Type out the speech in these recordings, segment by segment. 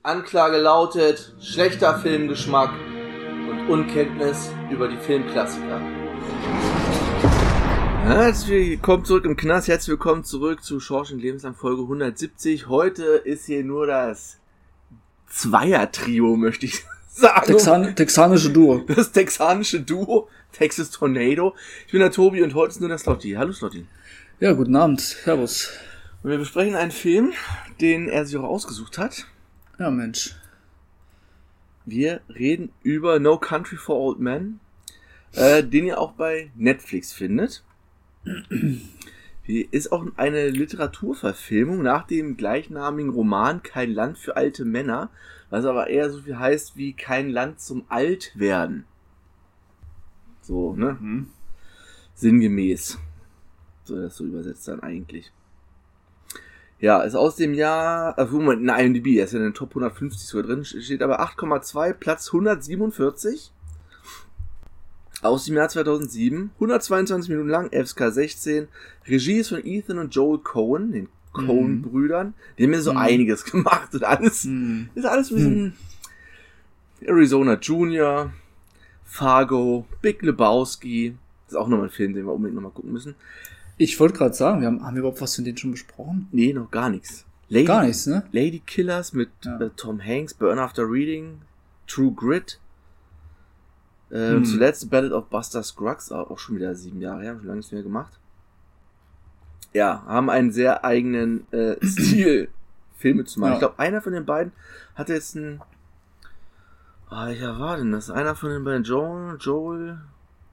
Anklage lautet schlechter Filmgeschmack und Unkenntnis über die Filmklassiker. Herzlich willkommen zurück im Knast, herzlich willkommen zurück zu Shawshank Lebenslang Folge 170. Heute ist hier nur das Zweier-Trio, möchte ich sagen. Texanische Duo. Das texanische Duo, Texas Tornado. Ich bin der Tobi und heute ist nur der Slotty. Hallo Slotty. Ja, guten Abend, servus. Und wir besprechen einen Film, den er sich auch ausgesucht hat. Ja, Mensch. Wir reden über No Country for Old Men, den ihr auch bei Netflix findet. Ist auch eine Literaturverfilmung nach dem gleichnamigen Roman Kein Land für alte Männer, was aber eher so viel heißt wie Kein Land zum Altwerden. So, ne? Sinngemäß. Soll das so übersetzt sein eigentlich. Ja, ist aus dem Jahr, Moment, in der IMDb, er ist ja in den Top 150 sogar drin, steht aber 8,2, Platz 147. Aus dem Jahr 2007, 122 Minuten lang, FSK 16. Regie ist von Ethan und Joel Coen, den Coen-Brüdern. Die haben ja so einiges gemacht und alles. Ist alles ein bisschen Arizona Junior, Fargo, Big Lebowski. Das ist auch nochmal ein Film, den wir unbedingt nochmal gucken müssen. Ich wollte gerade sagen, haben wir überhaupt was von denen schon besprochen? Nee, noch gar nichts. Gar nichts, ne? Lady Killers mit Tom Hanks, Burn After Reading, True Grit. Zuletzt Ballad of Buster Scruggs, auch schon wieder 7 Jahre her, schon lange nichts mehr gemacht. Ja, haben einen sehr eigenen Stil, Filme zu machen. Ja. Ich glaube, einer von den beiden hat jetzt einen... ja, war denn das? Einer von den beiden, Joel...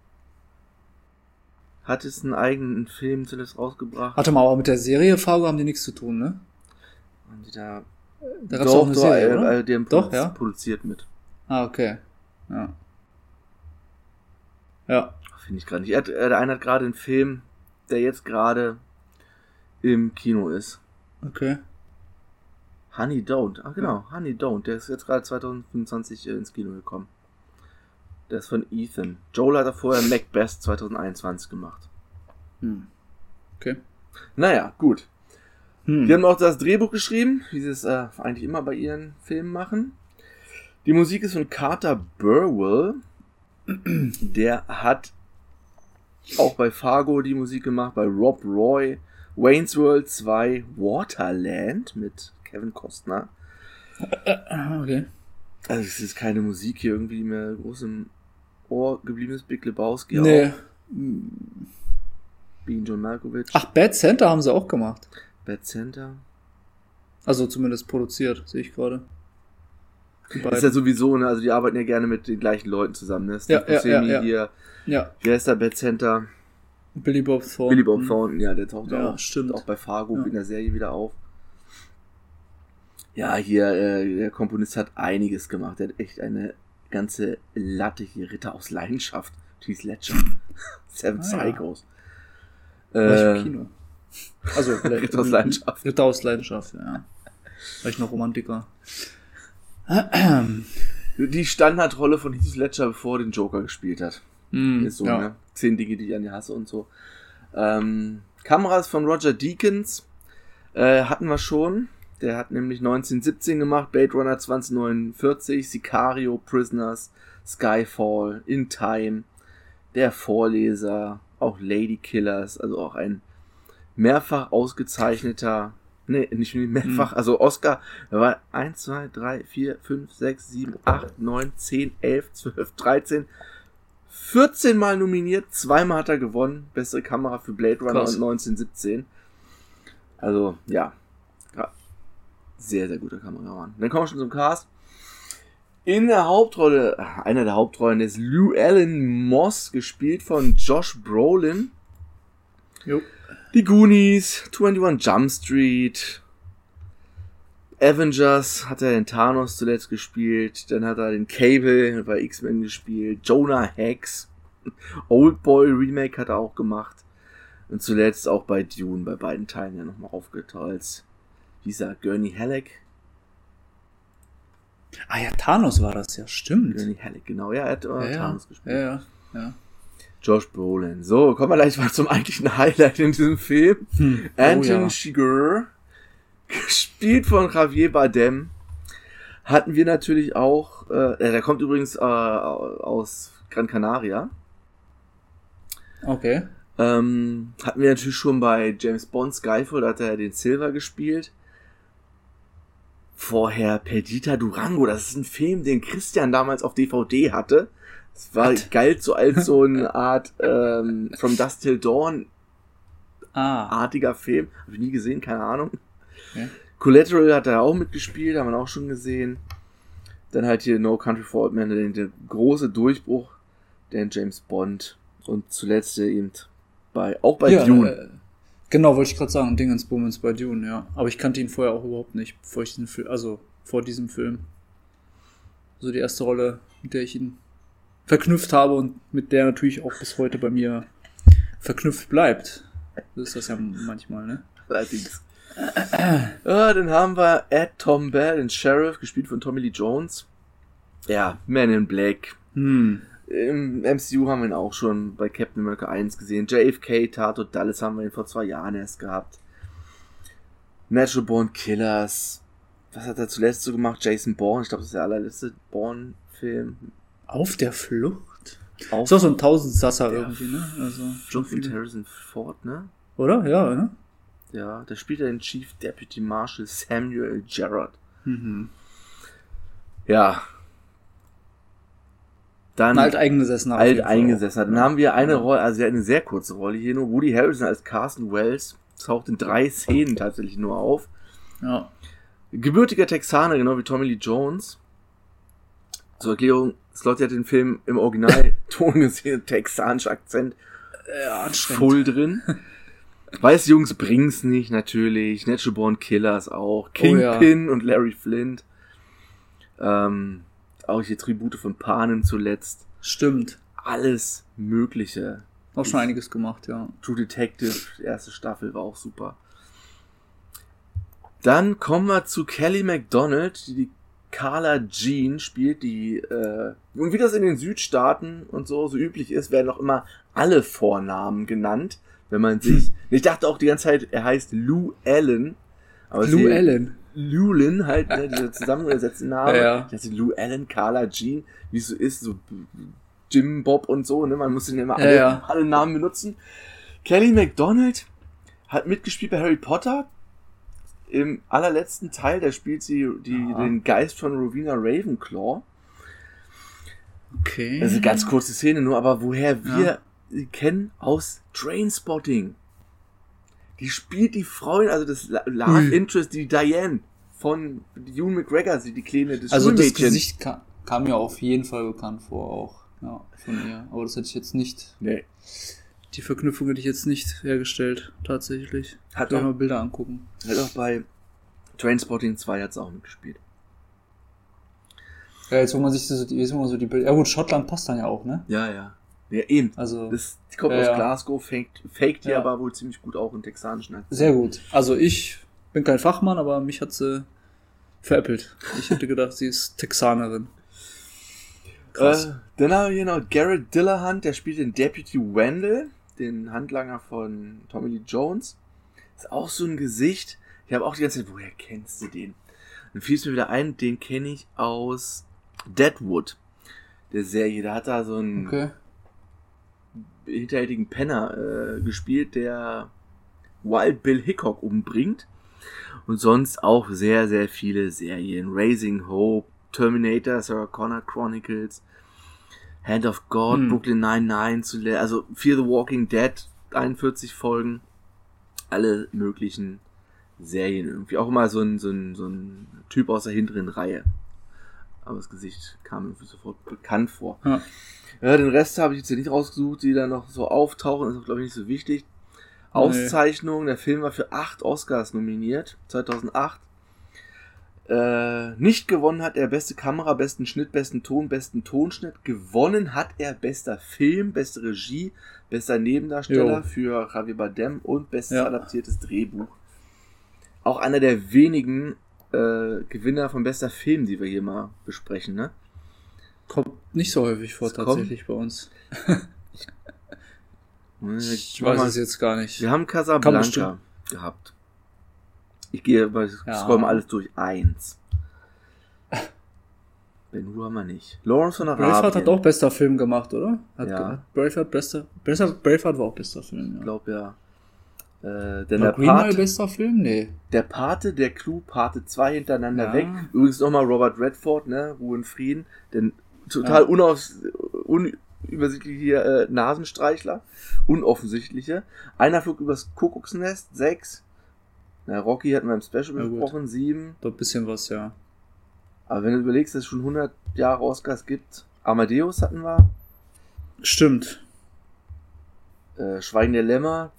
hat jetzt einen eigenen Film zuletzt rausgebracht. Hatte mal aber mit der Serie Fargo haben die nichts zu tun, ne? Haben die da gab's auch eine Serie, oder? Die haben doch, ja? produziert mit. Ah, okay. Ja. Ja. Finde ich gerade nicht. Der eine hat gerade einen Film, der jetzt gerade im Kino ist. Okay. Honey Don't. Ach genau, ja. Honey Don't. Der ist jetzt gerade 2025 ins Kino gekommen. Der ist von Ethan. Joel hat er vorher Macbeth 2021 gemacht. Okay. Naja, gut. Die haben auch das Drehbuch geschrieben, wie sie es eigentlich immer bei ihren Filmen machen. Die Musik ist von Carter Burwell. Der hat auch bei Fargo die Musik gemacht, bei Rob Roy, Wayne's World 2, Waterland mit Kevin Costner. Okay. Also es ist keine Musik hier irgendwie, die mir groß im Ohr geblieben ist. Big Lebowski nee. auch. Bean John Malkovich. Ach, Bad Center haben sie auch gemacht. Bad Center. Also zumindest produziert, sehe ich gerade. Das ist ja sowieso, ne? Also die arbeiten ja gerne mit den gleichen Leuten zusammen, ne? Steve Buscemi hier. Ja. Wie heißt der Bad Center? Billy Bob Thornton. Ja, der taucht auch bei Fargo in der Serie wieder auf. Ja, hier, der Komponist hat einiges gemacht. Der hat echt eine ganze Latte hier. Ritter aus Leidenschaft. Heath Ledger. Seven Psychos. War ich im Kino. Also, Ritter aus Leidenschaft. Ritter aus Leidenschaft, ja. War ich noch Romantiker. Die Standardrolle von Heath Ledger, bevor er den Joker gespielt hat. Ist so, ne? 10 Dinge, die ich an dir hasse und so. Kameras von Roger Deakins hatten wir schon. Der hat nämlich 1917 gemacht, Blade Runner 2049, Sicario, Prisoners, Skyfall, In Time, Der Vorleser, auch Lady Killers, also auch ein mehrfach ausgezeichneter, nicht mehrfach, also Oscar, da war 1, 2, 3, 4, 5, 6, 7, 8, 9, 10, 11, 12, 13, 14 Mal nominiert, 2-mal hat er gewonnen, beste Kamera für Blade Runner und 1917. Also, ja. Sehr, sehr guter Kameramann. Dann kommen wir schon zum Cast. In der Hauptrolle, einer der Hauptrollen ist Llewellyn Moss, gespielt von Josh Brolin. Jo. Die Goonies, 21 Jump Street, Avengers hat er den Thanos zuletzt gespielt, dann hat er den Cable bei X-Men gespielt, Jonah Hex, Oldboy Remake hat er auch gemacht und zuletzt auch bei Dune bei beiden Teilen ja nochmal aufgetaucht als dieser Gurney Halleck. Ah ja, Thanos war das ja, stimmt. Gurney Halleck, genau, ja, er hat Thanos gespielt. Ja. Josh Brolin. So, kommen wir gleich mal zum eigentlichen Highlight in diesem Film. Anton Chigurh, gespielt von Javier Bardem, Hatten wir natürlich auch, der kommt übrigens aus Gran Canaria. Okay. Hatten wir natürlich schon bei James Bond Skyfall, da hat er den Silver gespielt. Vorher Perdita Durango, das ist ein Film, den Christian damals auf DVD hatte. Es war galt so als so eine Art From Dusk Till Dawn artiger Film. Habe ich nie gesehen, keine Ahnung. Okay. Collateral hat er auch mitgespielt, haben wir auch schon gesehen. Dann halt hier No Country for Old Men, der große Durchbruch, der James Bond. Und zuletzt eben auch bei Dune. Genau, wollte ich gerade sagen, Dingensbummens bei Dune, ja. Aber ich kannte ihn vorher auch überhaupt nicht, vor diesem Film. Also die erste Rolle, mit der ich ihn verknüpft habe und mit der natürlich auch bis heute bei mir verknüpft bleibt. So ist das ja manchmal, ne? Allerdings. Dann haben wir Tom Bell, den Sheriff, gespielt von Tommy Lee Jones. Ja, Man in Black. Im MCU haben wir ihn auch schon bei Captain America 1 gesehen. JFK, Tato Dallas haben wir ihn vor 2 Jahren erst gehabt. Natural Born Killers. Was hat er zuletzt so gemacht? Jason Bourne. Ich glaube, das ist der allerletzte Bourne-Film. Auf der Flucht? Ist auch so ein Tausendsasser irgendwie, ne? Also Flucht mit Harrison Ford, ne? Oder? Ja, ne? Ja, da spielt er den Chief Deputy Marshal Samuel Gerard. Ja. Dann Alteingesessener. Dann haben wir eine Rolle, also eine sehr kurze Rolle hier nur. Woody Harrelson als Carson Wells taucht in 3 Szenen tatsächlich nur auf. Ja. Gebürtiger Texaner, genau wie Tommy Lee Jones. Zur Erklärung, Slotty hat den Film im Originalton gesehen, texanischer Akzent. Voll drin. Weiße Jungs bringen's nicht, natürlich. Natural Born Killers auch. Kingpin und Larry Flint. Auch hier Tribute von Panem zuletzt. Stimmt. Alles Mögliche. Auch schon einiges gemacht, ja. True Detective, die erste Staffel war auch super. Dann kommen wir zu Kelly MacDonald, die Carla Jean spielt, die, und wie das in den Südstaaten und so üblich ist, werden auch immer alle Vornamen genannt, wenn man sich, ich dachte auch die ganze Zeit, er heißt Lou Allen. Aber Lou Allen? Lulin halt, ne, dieser zusammengesetzte Name. Ja. Ich dachte, Lou Allen, Carla Jean, wie es so ist, so Jim Bob und so, ne, man muss den immer alle Namen benutzen. Kelly MacDonald hat mitgespielt bei Harry Potter. Im allerletzten Teil, da spielt sie den Geist von Rowena Ravenclaw. Okay. Das ist eine ganz kurze Szene nur, aber woher wir sie kennen aus Trainspotting. Die spielt die Freundin, also das Love Interest, die Diane von Ewan McGregor, die Kleine des Also Schulmädchen. das Gesicht kam mir auf jeden Fall bekannt vor auch, ja, von ihr. Aber das hätte ich jetzt nicht. Nee. Die Verknüpfung hätte ich jetzt nicht hergestellt, tatsächlich. Hat auch mal Bilder angucken. Hat auch bei Trainspotting 2 hat es auch mitgespielt. Ja, jetzt wo man sich so die Bilder. Ja gut, Schottland passt dann ja auch, ne? Ja, eben. Also, die kommt aus Glasgow, faked die aber wohl ziemlich gut auch in texanischen Akzent. Sehr gut. Also ich bin kein Fachmann, aber mich hat sie veräppelt. Ich hätte gedacht, sie ist Texanerin. Krass. Dann haben wir hier noch Garrett Dillahunt, der spielt den Deputy Wendell, den Handlanger von Tommy Lee Jones. Ist auch so ein Gesicht. Ich habe auch die ganze Zeit, woher kennst du den? Dann fiel es mir wieder ein, den kenne ich aus Deadwood, der Serie. Da hat er so einen hinterhältigen Penner gespielt, der Wild Bill Hickok umbringt. Und sonst auch sehr, sehr viele Serien. Raising Hope, Terminator, Sarah Connor Chronicles, Hand of God, Brooklyn Nine-Nine, also Fear the Walking Dead, 41 Folgen. Alle möglichen Serien irgendwie. Auch immer so ein Typ aus der hinteren Reihe. Aber das Gesicht kam irgendwie sofort bekannt vor. Ja, den Rest habe ich jetzt nicht rausgesucht, die da noch so auftauchen. Das ist, glaube ich, nicht so wichtig. Auszeichnung, der Film war für 8 Oscars nominiert, 2008. Nicht gewonnen hat er beste Kamera, besten Schnitt, besten Ton, besten Tonschnitt. Gewonnen hat er bester Film, beste Regie, bester Nebendarsteller für Javier Bardem und bestes adaptiertes Drehbuch. Auch einer der wenigen Gewinner von bester Film, die wir hier mal besprechen, ne? Kommt nicht so häufig vor, tatsächlich bei uns. Ich weiß es jetzt gar nicht. Wir haben Casablanca gehabt. Ich gehe, scroll mal alles durch. 1. Ben Hur haben wir nicht. Lawrence von Arabien. Braveheart hat auch bester Film gemacht, oder? Ja. Braveheart war auch bester Film, Ich glaube, ja. War Green Mile bester Film? Nee. Der Pate, der Clue, Pate 2 hintereinander Ja. weg. Übrigens nochmal Robert Redford, ne? Ruhe in Frieden. Denn total unübersichtliche Nasenstreichler. Unoffensichtliche. Einer flog übers Kuckucksnest, 6. Na, Rocky hatten wir im Special besprochen, 7. Doch ein bisschen was, ja. Aber wenn du überlegst, dass es schon 100 Jahre Oscars gibt. Amadeus hatten wir. Stimmt. Schweigen der Lämmer.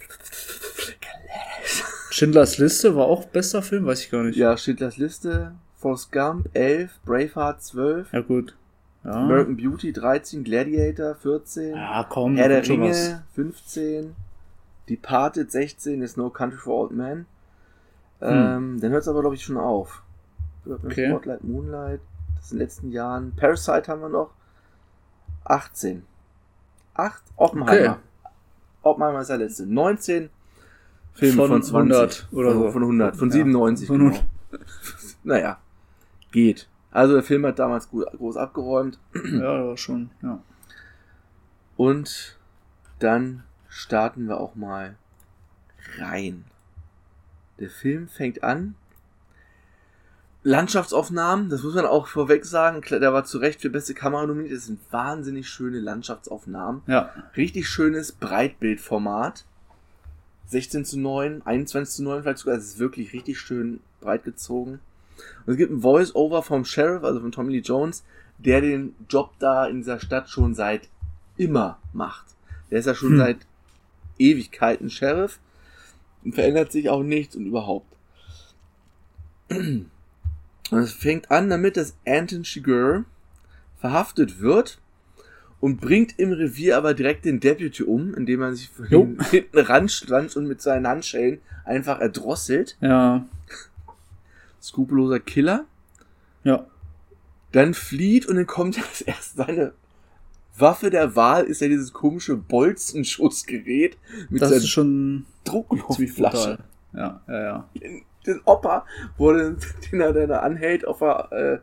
Schindlers Liste war auch bester Film, weiß ich gar nicht. Ja, Schindlers Liste. Forrest Gump, 11. Braveheart, 12. Ja, gut. Ja. American Beauty, 13. Gladiator, 14. Ja, komm. Herr der schon Ringe, was. 15. Departed, 16. Ist No Country for Old Men. Dann hört es aber, glaube ich, schon auf. Okay. Spotlight, Moonlight. Das ist in den letzten Jahren. Parasite haben wir noch. 18. 8. Oppenheimer. Okay. Oppenheimer ist der letzte. 19. Filme von 20. 100 oder so. Von 100. Von Ja. 97. Von Genau. 100. Naja. Geht. Also der Film hat damals groß abgeräumt. Ja, war schon, ja. Und dann starten wir auch mal rein. Der Film fängt an. Landschaftsaufnahmen, das muss man auch vorweg sagen. Der war zu Recht für beste Kamera nominiert. Das sind wahnsinnig schöne Landschaftsaufnahmen. Ja. Richtig schönes Breitbildformat. 16:9, 21:9 vielleicht sogar. Es ist wirklich richtig schön breit gezogen. Und es gibt ein Voice-Over vom Sheriff, also von Tommy Lee Jones, der den Job da in dieser Stadt schon seit immer macht. Der ist ja schon seit Ewigkeiten Sheriff und verändert sich auch nichts und überhaupt. Und es fängt an damit, dass Anton Chigurh verhaftet wird und bringt im Revier aber direkt den Deputy um, indem er sich von hinten ranschwanzt und mit seinen Handschellen einfach erdrosselt. Ja. Skrupelloser Killer. Ja. Dann flieht und dann kommt das erst seine Waffe der Wahl, ist ja dieses komische Bolzenschussgerät mit Das dieser ist schon Druckluftflasche. Ja, ja, ja. Den Opa, den er dann anhält auf dem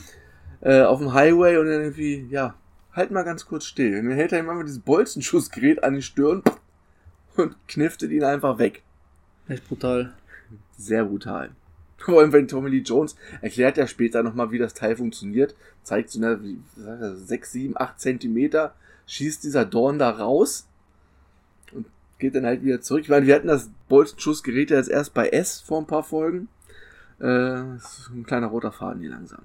Highway und dann irgendwie, ja, halt mal ganz kurz still. Und dann hält er ihm einfach dieses Bolzenschussgerät an die Stirn und kniftet ihn einfach weg. Echt brutal. Sehr brutal. Vor allem, wenn Tommy Lee Jones erklärt ja später nochmal, wie das Teil funktioniert, zeigt so eine 6, 7, 8 Zentimeter, schießt dieser Dorn da raus und geht dann halt wieder zurück. Ich meine, wir hatten das Bolzenschussgerät ja jetzt erst bei S vor ein paar Folgen. Das ist ein kleiner roter Faden hier langsam.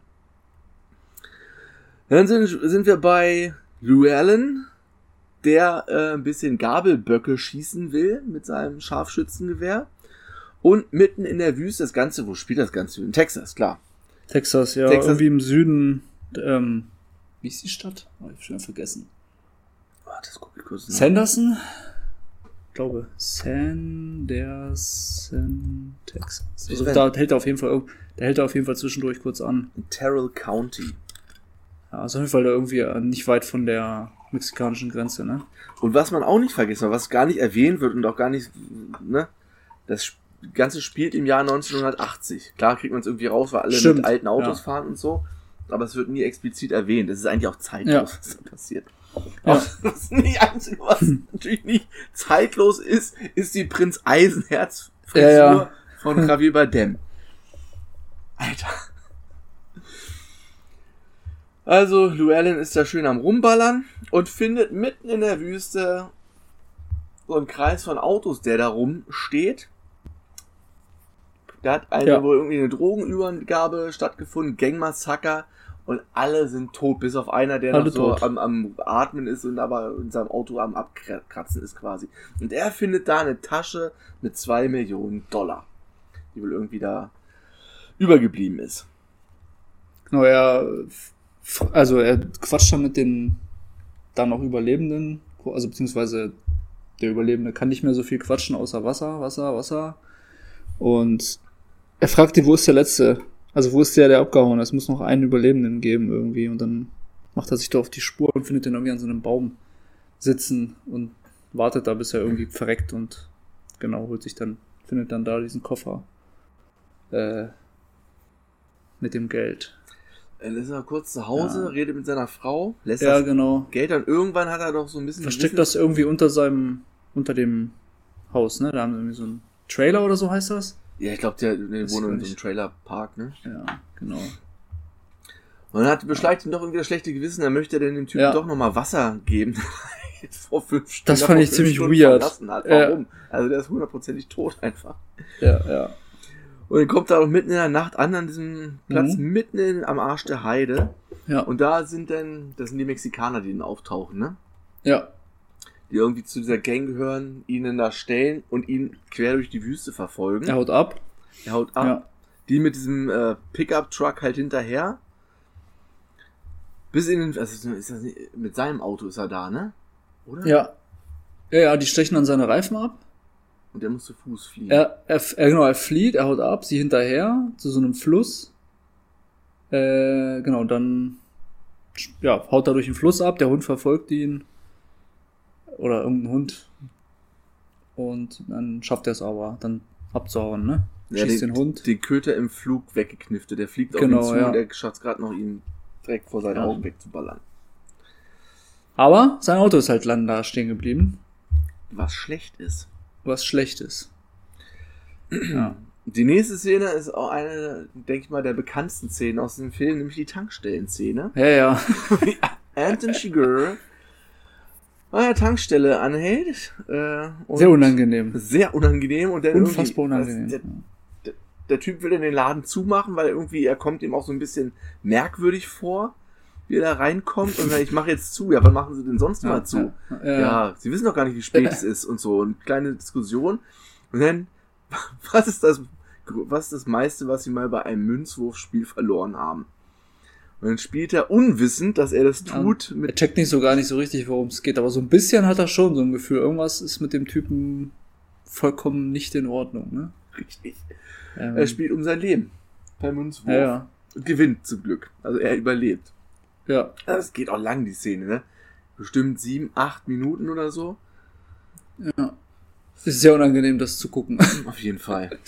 Dann sind wir bei Llewellyn, der ein bisschen Gabelböcke schießen will mit seinem Scharfschützengewehr. Und mitten in der Wüste, das Ganze, wo spielt das Ganze? In Texas, klar. Texas, ja, Texas. irgendwie im Süden. Wie ist die Stadt? Oh, ich hab schon vergessen. Das gucke ich kurz nach. Sanderson? Ich glaube, Sanderson, Texas. Also da hält er auf jeden Fall zwischendurch kurz an. In Terrell County. Ja, also auf jeden Fall da irgendwie nicht weit von der mexikanischen Grenze, ne? Und was man auch nicht vergessen hat, was gar nicht erwähnt wird und auch gar nicht, ne, das Ganze spielt im Jahr 1980. Klar kriegt man es irgendwie raus, weil alle mit alten Autos fahren und so, aber es wird nie explizit erwähnt. Es ist eigentlich auch zeitlos, was da passiert. Ja. Das nicht Einzige, was natürlich nicht zeitlos ist die Prinz Eisenherz Frisur von Javier Bardem. Alter. Also, Llewellyn ist da schön am Rumballern und findet mitten in der Wüste so einen Kreis von Autos, der da rumsteht. Da hat wohl irgendwie eine Drogenübergabe stattgefunden, Gangmassaker, und alle sind tot, bis auf einer, der noch so am Atmen ist und aber in seinem Auto am Abkratzen ist quasi. Und er findet da eine Tasche mit $2 Millionen, die wohl irgendwie da übergeblieben ist. Genau, er quatscht dann mit den dann noch Überlebenden, also beziehungsweise der Überlebende kann nicht mehr so viel quatschen, außer Wasser. Und er fragt ihn, wo ist der Letzte? Also wo ist der abgehauen ist? Es muss noch einen Überlebenden geben irgendwie. Und dann macht er sich da auf die Spur und findet den irgendwie an so einem Baum sitzen und wartet da, bis er irgendwie verreckt und genau, findet dann da diesen Koffer mit dem Geld. Dann ist er kurz zu Hause, redet mit seiner Frau, lässt genau. Geld, und irgendwann hat er doch so ein bisschen... Versteckt das irgendwie unter dem Haus, ne? Da haben sie irgendwie so einen Trailer oder so heißt das? Ja, ich glaube, der wohnt in so einem Trailerpark, ne? Ja, genau. Und dann beschleicht ihm doch irgendwie das schlechte Gewissen, er möchte denn dem Typen doch nochmal Wasser geben. Vor 5 Stunden. Das fand ich ziemlich weird. Warum? Also der ist 100%ig tot einfach. Ja. Und dann kommt er auch mitten in der Nacht an diesem Platz, mitten am Arsch der Heide. Ja. Und das sind die Mexikaner, die dann auftauchen, ne? Ja. Die irgendwie zu dieser Gang gehören, ihn dann da stellen und ihn quer durch die Wüste verfolgen. Er haut ab. Ja. Die mit diesem Pickup-Truck halt hinterher. Bis in den, also ist das nicht, mit seinem Auto ist er da, ne? Oder? Ja, die stechen an seine Reifen ab. Und der muss zu Fuß fliehen. Er flieht, er haut ab, sie hinterher zu so einem Fluss. Genau, dann haut er durch den Fluss ab, der Hund verfolgt ihn. Oder irgendein Hund. Und dann schafft er es aber, dann abzuhauen, ne? Schießt den Hund. Den Köter im Flug weggeknifte. Der fliegt auf ihn zu und der schafft es gerade noch, ihn direkt vor seinen Augen wegzuballern. Aber sein Auto ist halt lang da stehen geblieben. Was schlecht ist. Ja. Die nächste Szene ist auch eine, denke ich mal, der bekanntesten Szenen aus dem Film, nämlich die Tankstellen-Szene. Ja. Anton Chigurh an der Tankstelle anhält. Sehr unangenehm. Und dann unfassbar unangenehm. Der Typ will dann den Laden zumachen, weil er kommt ihm auch so ein bisschen merkwürdig vor, wie er da reinkommt. Und ich mache jetzt zu. Ja, wann machen sie denn sonst mal zu? Ja, sie wissen doch gar nicht, wie spät es ist und so. Und kleine Diskussion. Und dann, was ist das meiste, was sie mal bei einem Münzwurfspiel verloren haben? Und dann spielt er unwissend, dass er das tut. Er checkt nicht so gar nicht so richtig, worum es geht. Aber so ein bisschen hat er schon so ein Gefühl. Irgendwas ist mit dem Typen vollkommen nicht in Ordnung, ne? Richtig. Er spielt um sein Leben. Bei Münzwurf. Ja. Und gewinnt zum Glück. Also er überlebt. Ja. Das geht auch lang, die Szene, ne? Bestimmt 7, 8 Minuten oder so. Ja. Es ist sehr unangenehm, das zu gucken. Auf jeden Fall.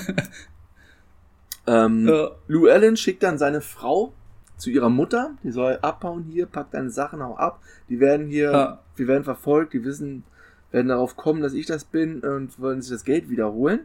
Lou Allen schickt dann seine Frau zu ihrer Mutter. Die soll abhauen hier, packt deine Sachen auch ab. Wir werden verfolgt, werden darauf kommen, dass ich das bin und wollen sich das Geld wiederholen.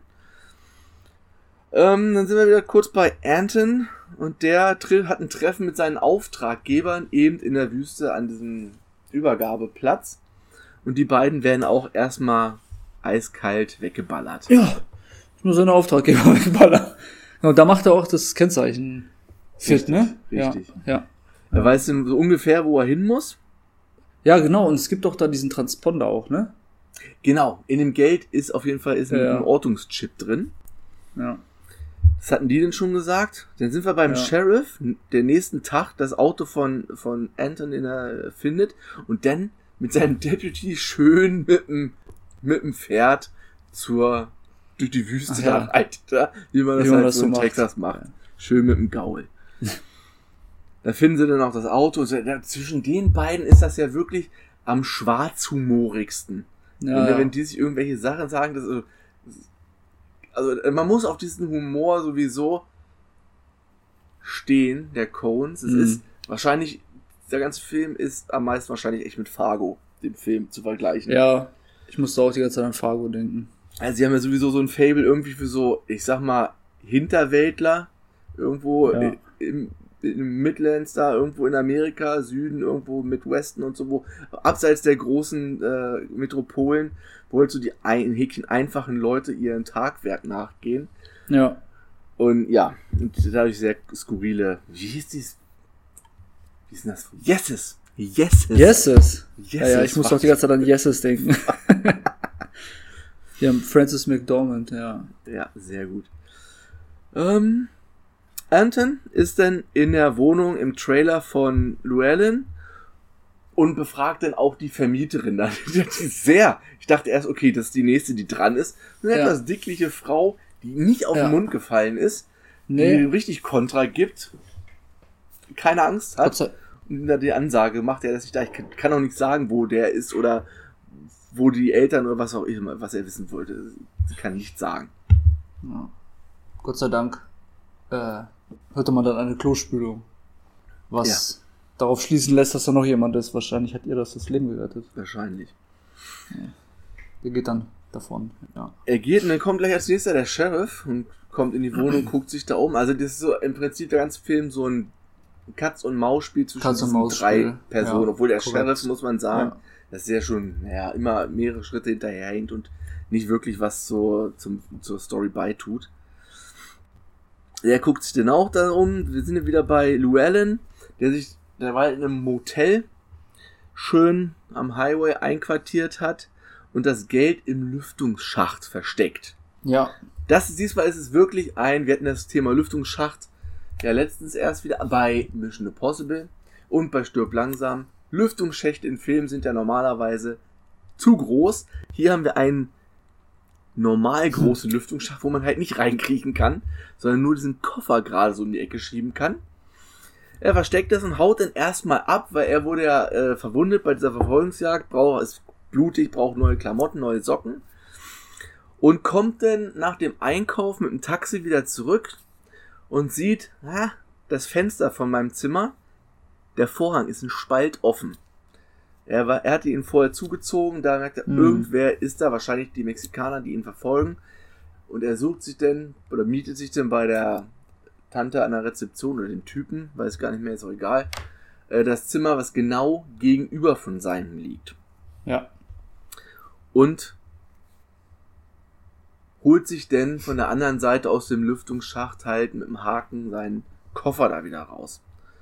Dann sind wir wieder kurz bei Anton und der hat ein Treffen mit seinen Auftraggebern eben in der Wüste an diesem Übergabeplatz und die beiden werden auch erstmal eiskalt weggeballert. Ja, nur seine Auftraggeber weggeballert. Und da macht er auch das Kennzeichen fit, ne? Richtig. Ja. Er weiß so ungefähr, wo er hin muss. Ja, genau, und es gibt doch da diesen Transponder auch, ne? Genau, in dem Geld ist auf jeden Fall ein Ortungschip drin. Ja. Das hatten die denn schon gesagt? Dann sind wir beim Sheriff, der nächsten Tag das Auto von Anton findet und dann mit seinem Deputy schön mit dem Pferd durch die Wüste reitet, wie man das halt so in Texas macht. Ja. Schön mit dem Gaul. Da finden sie dann auch das Auto. Zwischen den beiden ist das ja wirklich am schwarzhumorigsten. Ja, wenn die sich irgendwelche Sachen sagen, also man muss auf diesen Humor sowieso stehen, der Coens. Es ist wahrscheinlich, der ganze Film ist am meisten wahrscheinlich echt mit Fargo, dem Film, zu vergleichen. Ja, ich musste auch die ganze Zeit an Fargo denken. Also sie haben ja sowieso so ein Faible irgendwie für so, ich sag mal, Hinterwäldler, irgendwo im Midlands da, irgendwo in Amerika, Süden, irgendwo Midwesten und so, wo abseits der großen Metropolen, wo halt so die einfachen Leute ihren Tagwerk nachgehen. Ja. Und und dadurch sehr skurrile, wie hieß dies? Wie ist denn das? Yeses! Ja, ich muss doch die ganze Zeit an Yeses denken. Ja, Frances McDormand, ja. Ja, sehr gut. Anton ist dann in der Wohnung im Trailer von Llewellyn und befragt dann auch die Vermieterin. Ich dachte erst, okay, das ist die nächste, die dran ist. Eine etwas dickliche Frau, die nicht auf den Mund gefallen ist, die richtig Kontra gibt, keine Angst hat und die Ansage macht, dass ich kann auch nicht sagen, wo der ist oder wo die Eltern oder was auch immer, was er wissen wollte. Sie kann nichts sagen. Ja. Gott sei Dank hörte man dann eine Klospülung. Was darauf schließen lässt, dass da noch jemand ist. Wahrscheinlich hat ihr das Leben gerettet. Wahrscheinlich. Ja. Der geht dann davon, ja. Er geht und dann kommt gleich als nächster der Sheriff und kommt in die Wohnung, guckt sich da um. Also das ist so im Prinzip der ganze Film so ein Katz-und-Maus-Spiel zwischen diesen 3 Personen. Obwohl der Sheriff, muss man sagen, dass der schon immer mehrere Schritte hinterherhinkt und nicht wirklich was zur Story beitut. Der guckt sich dann auch da um. Wir sind ja wieder bei Llewellyn, der war in einem Motel schön am Highway einquartiert hat und das Geld im Lüftungsschacht versteckt. Ja. Diesmal ist es wirklich wir hatten das Thema Lüftungsschacht ja letztens erst wieder bei Mission Impossible und bei Stirb langsam. Lüftungsschächte in Filmen sind ja normalerweise zu groß. Hier haben wir einen normal großen Lüftungsschacht, wo man halt nicht reinkriechen kann, sondern nur diesen Koffer gerade so in die Ecke schieben kann. Er versteckt das und haut dann erstmal ab, weil er wurde ja verwundet bei dieser Verfolgungsjagd, ist blutig, braucht neue Klamotten, neue Socken und kommt dann nach dem Einkauf mit dem Taxi wieder zurück und sieht, das Fenster von meinem Zimmer, der Vorhang ist ein Spalt offen. Er hatte ihn vorher zugezogen, da merkt er, irgendwer ist da, wahrscheinlich die Mexikaner, die ihn verfolgen. Und er sucht sich denn, oder mietet sich denn bei der Tante an der Rezeption oder dem Typen, weiß gar nicht mehr, ist auch egal, das Zimmer, was genau gegenüber von seinem liegt. Ja. Und holt sich denn von der anderen Seite aus dem Lüftungsschacht halt mit dem Haken seinen Koffer da wieder raus.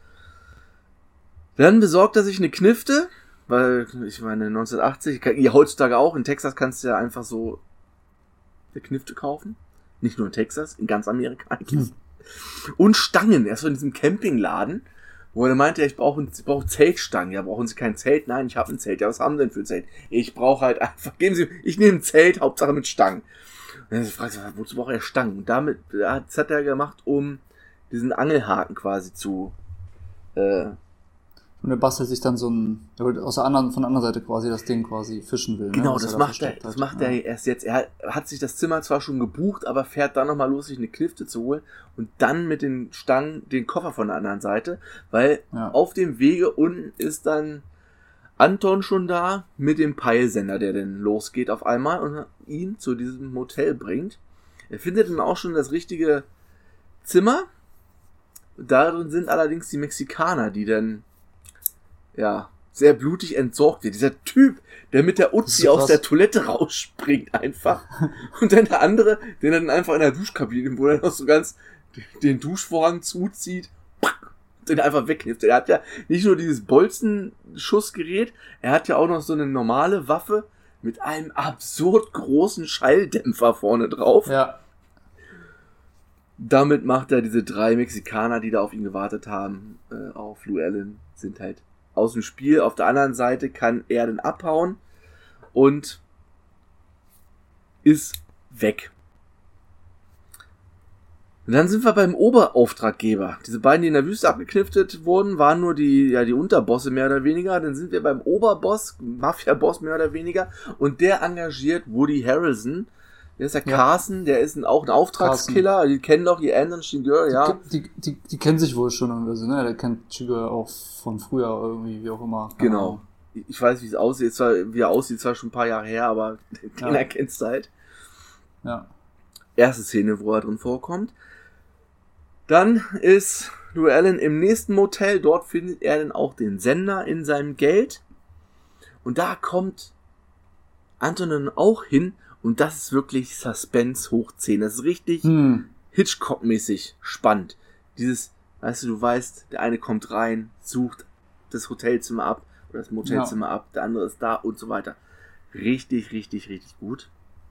Dann besorgt er sich eine Knifte, weil, ich meine, 1980, heutzutage auch, in Texas kannst du ja einfach so eine Knifte kaufen. Nicht nur in Texas, in ganz Amerika. Und Stangen, erst von diesem Campingladen, wo er meinte, ich brauche Zeltstangen. Ja, brauchen Sie kein Zelt? Nein, ich habe ein Zelt. Ja, was haben Sie denn für ein Zelt? Ich brauche halt einfach, ich nehme ein Zelt, Hauptsache mit Stangen. Und dann fragt er, wozu braucht er Stangen? Und das hat er gemacht, um diesen Angelhaken quasi zu, und er bastelt sich dann von der anderen Seite quasi das Ding quasi fischen will. Genau, ne? das macht er erst jetzt. Er hat sich das Zimmer zwar schon gebucht, aber fährt dann nochmal los, sich eine Knifte zu holen und dann mit den Stangen den Koffer von der anderen Seite, weil auf dem Wege unten ist dann Anton schon da mit dem Peilsender, der dann losgeht auf einmal und ihn zu diesem Motel bringt. Er findet dann auch schon das richtige Zimmer. Darin sind allerdings die Mexikaner, die dann sehr blutig entsorgt wird. Dieser Typ, der mit der Uzi aus der Toilette rausspringt einfach. Und dann der andere, den dann einfach in der Duschkabine, wo er noch so ganz den Duschvorhang zuzieht, den einfach wegknippt. Er hat ja nicht nur dieses Bolzenschussgerät, er hat ja auch noch so eine normale Waffe mit einem absurd großen Schalldämpfer vorne drauf. Ja. Damit macht er diese 3 Mexikaner, die da auf ihn gewartet haben, auf Llewellyn, sind halt aus dem Spiel. Auf der anderen Seite kann er dann abhauen und ist weg. Und dann sind wir beim Oberauftraggeber. Diese beiden, die in der Wüste abgekniftet wurden, waren nur die Unterbosse mehr oder weniger. Dann sind wir beim Oberboss, Mafia-Boss mehr oder weniger. Und der engagiert Woody Harrelson. Der ist der Carson, der ist auch ein Auftragskiller. Carson. Die kennen doch die Anderson Chigurh, ja. Die kennen sich wohl schon irgendwie, ne? Der kennt Chigurh auch von früher irgendwie, wie auch immer. Genau. Ich weiß, wie es aussieht. Wie er aussieht, zwar schon ein paar Jahre her, aber den erkennst du halt. Ja. Erste Szene, wo er drin vorkommt. Dann ist Llewellyn im nächsten Motel. Dort findet er dann auch den Sender in seinem Geld. Und da kommt Anton dann auch hin. Und das ist wirklich Suspense hoch 10. Das ist richtig Hitchcock-mäßig spannend. Du weißt, der eine kommt rein, sucht das Hotelzimmer ab oder das Motelzimmer ab, der andere ist da und so weiter. Richtig, richtig, richtig gut.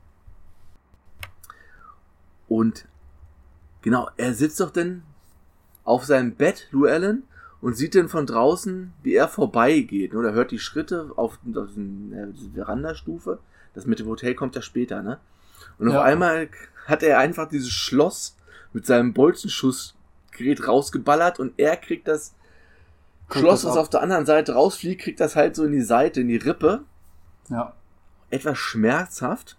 Und genau, er sitzt doch dann auf seinem Bett, Llewellyn, und sieht dann von draußen, wie er vorbeigeht. Er hört die Schritte auf der Verandastufe. Das mit dem Hotel kommt ja später, ne? Und auf einmal hat er einfach dieses Schloss mit seinem Bolzenschussgerät rausgeballert und er kriegt das Schloss, was auf der anderen Seite rausfliegt, kriegt das halt so in die Seite, in die Rippe. Ja. Etwas schmerzhaft.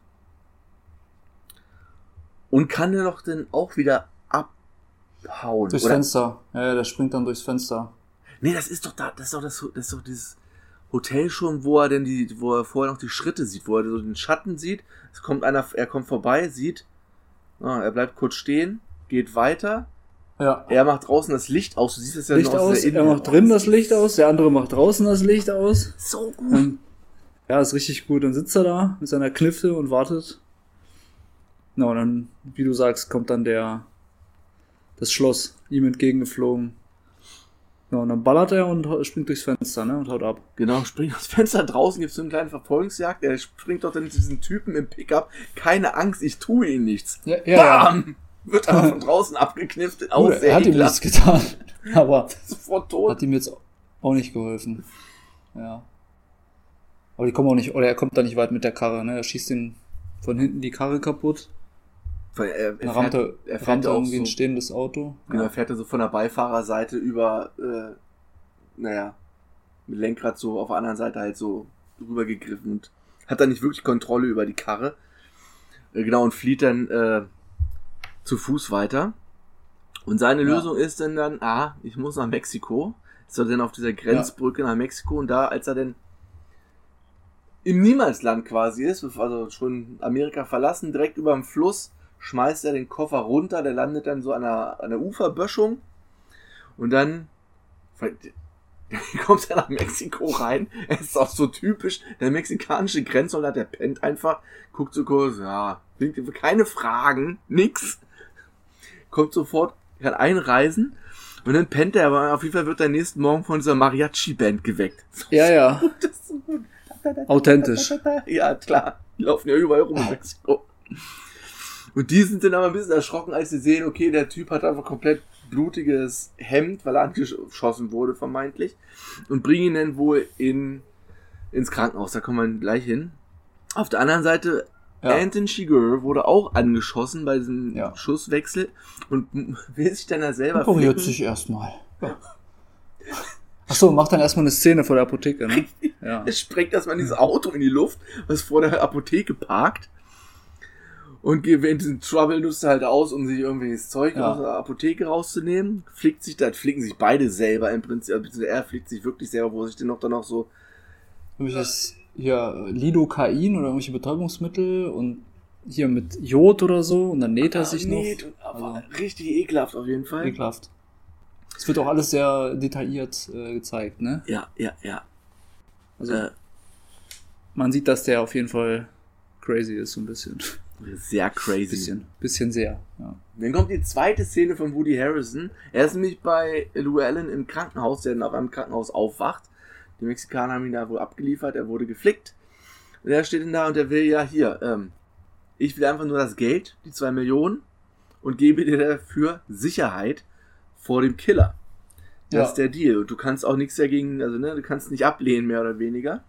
Und kann er doch dann auch wieder abhauen. Durchs Fenster. Ja, der springt dann durchs Fenster. Nee, das ist doch dieses Hotel schon, wo er vorher noch die Schritte sieht, wo er so den Schatten sieht. Er kommt vorbei, sieht, er bleibt kurz stehen, geht weiter. Ja. Er macht draußen das Licht aus. Du siehst es ja Licht noch aus, er macht drin das Licht aus, der andere macht draußen das Licht aus. So gut. Ja, ist richtig gut. Dann sitzt er da mit seiner Knifte und wartet. Na, und dann, wie du sagst, kommt dann das Schloss ihm entgegengeflogen. Ja, und dann ballert er und springt durchs Fenster, ne, und haut ab. Genau, springt aus dem Fenster, draußen gibt es so eine kleine Verfolgungsjagd, er springt doch dann zu diesen Typen im Pickup, keine Angst, ich tue ihm nichts. Ja. Bam! Wird aber von draußen abgeknifft. Er hat ihm nichts getan, aber sofort tot. Hat ihm jetzt auch nicht geholfen. Ja. Aber die kommen auch nicht, oder er kommt da nicht weit mit der Karre, ne, er schießt ihn von hinten die Karre kaputt. Er rammt irgendwie ein stehendes Auto. Genau, er fährt er so von der Beifahrerseite über, mit Lenkrad so auf der anderen Seite halt so rübergegriffen und hat dann nicht wirklich Kontrolle über die Karre. Genau, und flieht dann zu Fuß weiter. Und seine Lösung ist dann, ich muss nach Mexiko. Ist er dann auf dieser Grenzbrücke nach Mexiko und da, als er dann im Niemalsland quasi ist, also schon Amerika verlassen, direkt über dem Fluss, schmeißt er den Koffer runter, der landet dann so an der Uferböschung und dann kommt er nach Mexiko rein. Es ist auch so typisch, der mexikanische Grenzsoldat, der pennt einfach, guckt so kurz, keine Fragen, nix, kommt sofort, kann einreisen und dann pennt er, aber auf jeden Fall wird er nächsten Morgen von dieser Mariachi-Band geweckt. Ja. Das ist so gut. Authentisch. Ja, klar, die laufen ja überall rum in Mexiko. Und die sind dann aber ein bisschen erschrocken, als sie sehen, okay, der Typ hat einfach komplett blutiges Hemd, weil er angeschossen wurde, vermeintlich. Und bringen ihn dann wohl ins Krankenhaus. Da kommen wir gleich hin. Auf der anderen Seite, Anton Chigurh wurde auch angeschossen bei diesem Schusswechsel und will sich dann da selber operiert sich erstmal. Achso, macht dann erstmal eine Szene vor der Apotheke, ne? Ja. Es sprengt erstmal dieses Auto in die Luft, was vor der Apotheke parkt. Und während diesen Trouble nutzt er halt aus, um sich irgendwie das Zeug aus der Apotheke rauszunehmen. Flicken sich beide selber im Prinzip. Also er flickt sich wirklich selber, wo sich denn dann noch so... Irgendwelches hier Lidocain oder irgendwelche Betäubungsmittel und hier mit Jod oder so und dann näht er sich noch. Aber richtig ekelhaft auf jeden Fall. Ekelhaft. Es wird auch alles sehr detailliert gezeigt, ne? Ja. Also man sieht, dass der auf jeden Fall crazy ist, so ein bisschen. Sehr crazy. Bisschen sehr, ja. Dann kommt die zweite Szene von Woody Harrelson. Er ist nämlich bei Llewellyn im Krankenhaus, der dann auf einem Krankenhaus aufwacht. Die Mexikaner haben ihn da wohl abgeliefert, er wurde geflickt. Und er steht dann da und er will ich will einfach nur das Geld, die 2 Millionen, und gebe dir dafür Sicherheit vor dem Killer. Das ist der Deal. Und du kannst auch nichts dagegen, du kannst nicht ablehnen, mehr oder weniger.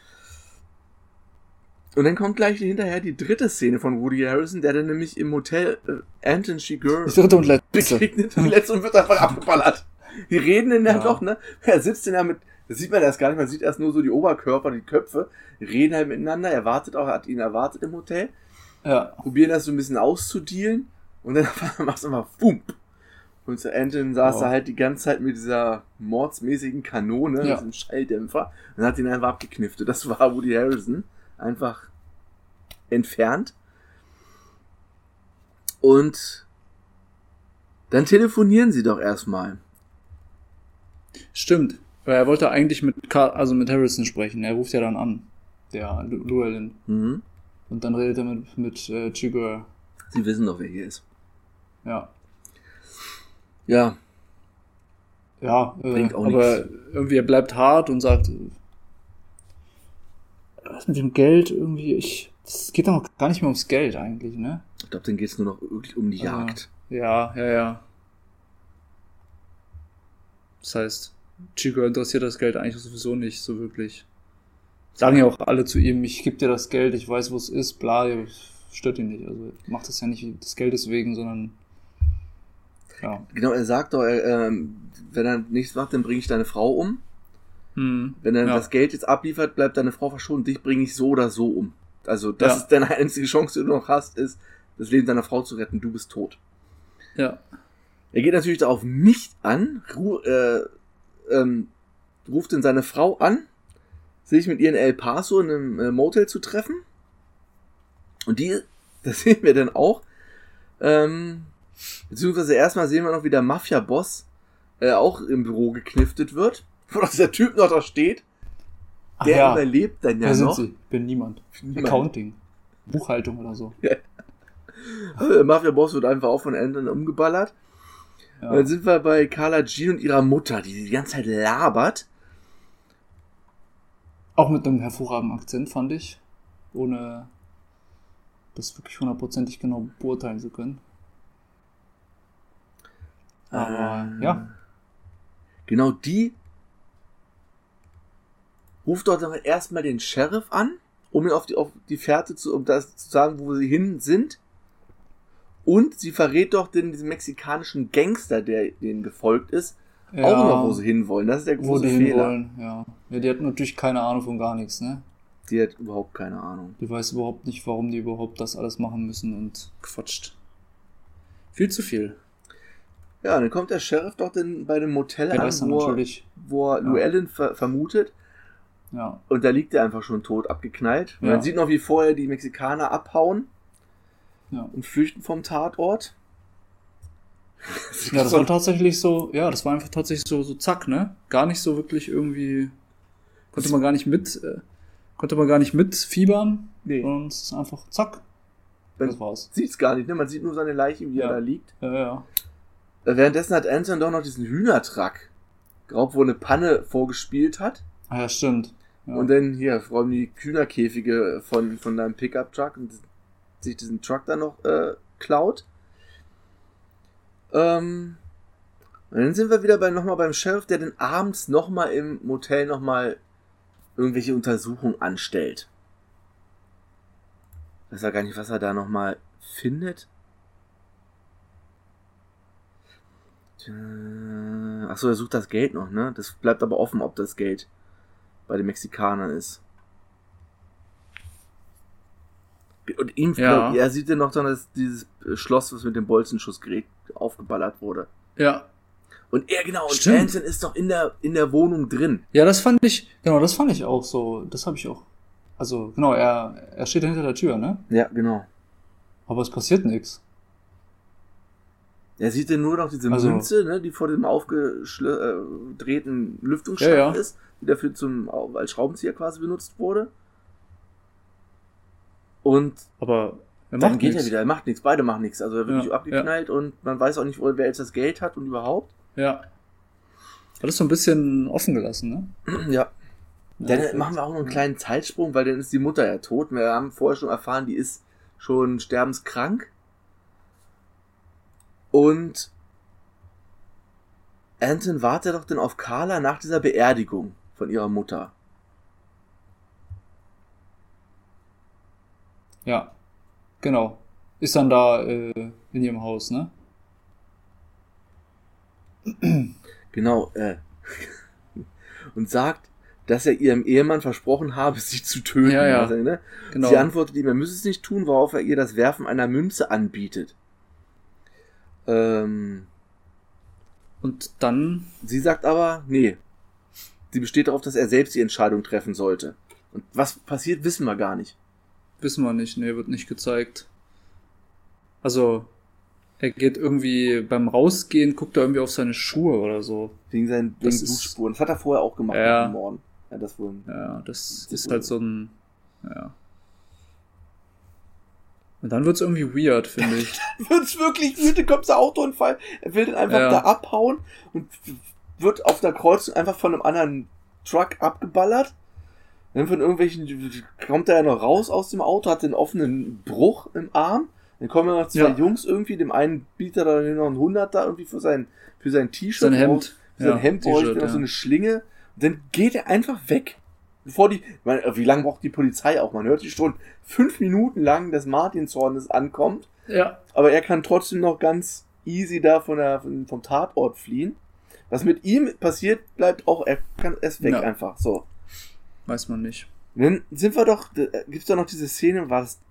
Und dann kommt gleich hinterher die dritte Szene von Woody Harrelson, der dann nämlich im Hotel Anton Chigurh begegnet und letzte und wird einfach abgeballert. Die reden dann doch, ne? Er sitzt dann da das sieht man erst gar nicht, man sieht erst nur so die Oberkörper, die Köpfe, die reden halt miteinander, hat ihn erwartet im Hotel. Ja. Probieren das so ein bisschen auszudealen und dann machst du einfach Fump. Und zu Anton saß er halt die ganze Zeit mit dieser mordsmäßigen Kanone, mit diesem Schalldämpfer, und hat ihn einfach abgekniftet. Das war Woody Harrelson. Einfach entfernt. Und dann telefonieren sie doch erstmal. Stimmt. Weil er wollte eigentlich mit Harrison sprechen. Er ruft ja dann an. Der Llewellyn. Mhm. Und dann redet er mit Chigurh. Sie wissen doch, wer hier ist. Ja. Ja. Ja, aber irgendwie er bleibt hart und sagt, was mit dem Geld irgendwie, es geht doch gar nicht mehr ums Geld eigentlich, ne? Ich glaube, dann geht es nur noch wirklich um die Jagd. Ja. Das heißt, Chigurh interessiert das Geld eigentlich sowieso nicht so wirklich. Sagen ja auch alle zu ihm, ich gebe dir das Geld, ich weiß, wo es ist, bla, stört ihn nicht. Also macht das ja nicht des Geldes wegen, sondern ja. Genau, er sagt doch, wenn er nichts macht, dann bringe ich deine Frau um. Wenn er das Geld jetzt abliefert, bleibt deine Frau verschont, dich bringe ich so oder so um. Also das ist deine einzige Chance, die du noch hast, ist, das Leben deiner Frau zu retten, du bist tot. Ja. Er geht natürlich darauf nicht an, ruft dann seine Frau an, sich mit ihr in El Paso in einem Motel zu treffen. Und das sehen wir dann auch. Beziehungsweise erstmal sehen wir noch, wie der Mafia-Boss auch im Büro gekniftet wird. Wo doch dieser Typ noch da steht. Der überlebt dann ja noch. Sind Sie? Ich bin niemand. Accounting. Buchhaltung oder so. Ja. Also der Mafia-Boss wird einfach auch von Anton umgeballert. Ja. Und dann sind wir bei Carla Jean und ihrer Mutter, die ganze Zeit labert. Auch mit einem hervorragenden Akzent, fand ich. Ohne das wirklich hundertprozentig genau beurteilen zu können. Aber, ja. Genau, die ruft dort erstmal den Sheriff an, um ihn auf die Fährte um das zu sagen, wo sie hin sind. Und sie verrät doch diesen mexikanischen Gangster, der denen gefolgt ist, auch noch, wo sie hinwollen. Das ist der große Fehler. Hinwollen, ja. Ja, die hat natürlich keine Ahnung von gar nichts, ne? Die hat überhaupt keine Ahnung. Die weiß überhaupt nicht, warum die überhaupt das alles machen müssen und quatscht. Viel zu viel. Ja, dann kommt der Sheriff doch bei dem Motel an, wo er Llewellyn vermutet. Ja. Und da liegt er einfach schon tot, abgeknallt. Und man sieht noch, wie vorher die Mexikaner abhauen und flüchten vom Tatort. Ja, das war tatsächlich so, das war einfach tatsächlich so zack, ne? Gar nicht so wirklich irgendwie, konnte man gar nicht mitfiebern. Nee. Sondern es ist einfach zack. Das war's. Sieht's gar nicht, ne? Man sieht nur seine Leiche, wie er da liegt. Ja. Währenddessen hat Anton doch noch diesen Hühnertruck, wo eine Panne vorgespielt hat. Ah ja, stimmt. Ja. Und dann hier räumen die Hühnerkäfige von deinem Pickup-Truck und sich diesen Truck dann noch klaut. Und dann sind wir wieder nochmal beim Sheriff, der dann abends nochmal im Motel nochmal irgendwelche Untersuchungen anstellt. Ich weiß ja gar nicht, was er da nochmal findet. Achso, er sucht das Geld noch, ne? Das bleibt aber offen, ob das Geld bei den Mexikanern ist. Und er sieht ja noch dann, dass dieses Schloss, was mit dem Bolzenschussgerät aufgeballert wurde. Ja. Und und Anton ist doch in der Wohnung drin. Ja, das fand ich auch so. Das habe ich auch. Also, genau, er steht hinter der Tür, ne? Ja, genau. Aber es passiert nichts. Er sieht ja nur noch diese Münze, ne, die vor dem aufgedrehten Lüftungsschacht ist, die dafür als Schraubenzieher quasi benutzt wurde. Und aber dann geht er wieder, er macht nichts, beide machen nichts. Also er wird nicht abgeknallt und man weiß auch nicht, wer jetzt das Geld hat und überhaupt. Ja. Hat es so ein bisschen offen gelassen, ne? Ja. Dann machen wir auch noch einen kleinen Zeitsprung, weil dann ist die Mutter ja tot. Wir haben vorher schon erfahren, die ist schon sterbenskrank. Und Anton wartet doch dann auf Carla nach dieser Beerdigung von ihrer Mutter. Ja, genau. Ist dann da in ihrem Haus, ne? Genau, und sagt, dass er ihrem Ehemann versprochen habe, sie zu töten. Ja. Also, ne? Genau. Sie antwortet ihm, er müsse es nicht tun, worauf er ihr das Werfen einer Münze anbietet. Und dann? Sie sagt aber, nee. Sie besteht darauf, dass er selbst die Entscheidung treffen sollte. Und was passiert, wissen wir gar nicht. Wissen wir nicht, nee, wird nicht gezeigt. Also, er geht irgendwie beim Rausgehen, guckt er irgendwie auf seine Schuhe oder so. Wegen seinen Blutspuren. Das hat er vorher auch gemacht nach dem Morden. Ja, das ist halt so ein, Und dann wird's irgendwie weird, finde ich. Wird's wirklich weird, dann kommt der Autounfall, er will dann einfach da abhauen und wird auf der Kreuzung einfach von einem anderen Truck abgeballert. Dann von irgendwelchen, kommt er ja noch raus aus dem Auto, hat den offenen Bruch im Arm. Dann kommen ja noch zwei Jungs irgendwie, dem einen bietet er dann noch einen 100er irgendwie für sein T-Shirt. Sein Hemd. Sein Hemd bräuchte noch so eine Schlinge. Und dann geht er einfach weg. Wie lange braucht die Polizei auch? Man hört die schon 5 Minuten lang, dass Martinshorn ankommt. Ja. Aber er kann trotzdem noch ganz easy da vom Tatort fliehen. Was mit ihm passiert, bleibt auch, er ist weg einfach, so. Weiß man nicht. Und dann gibt's da noch diese Szene,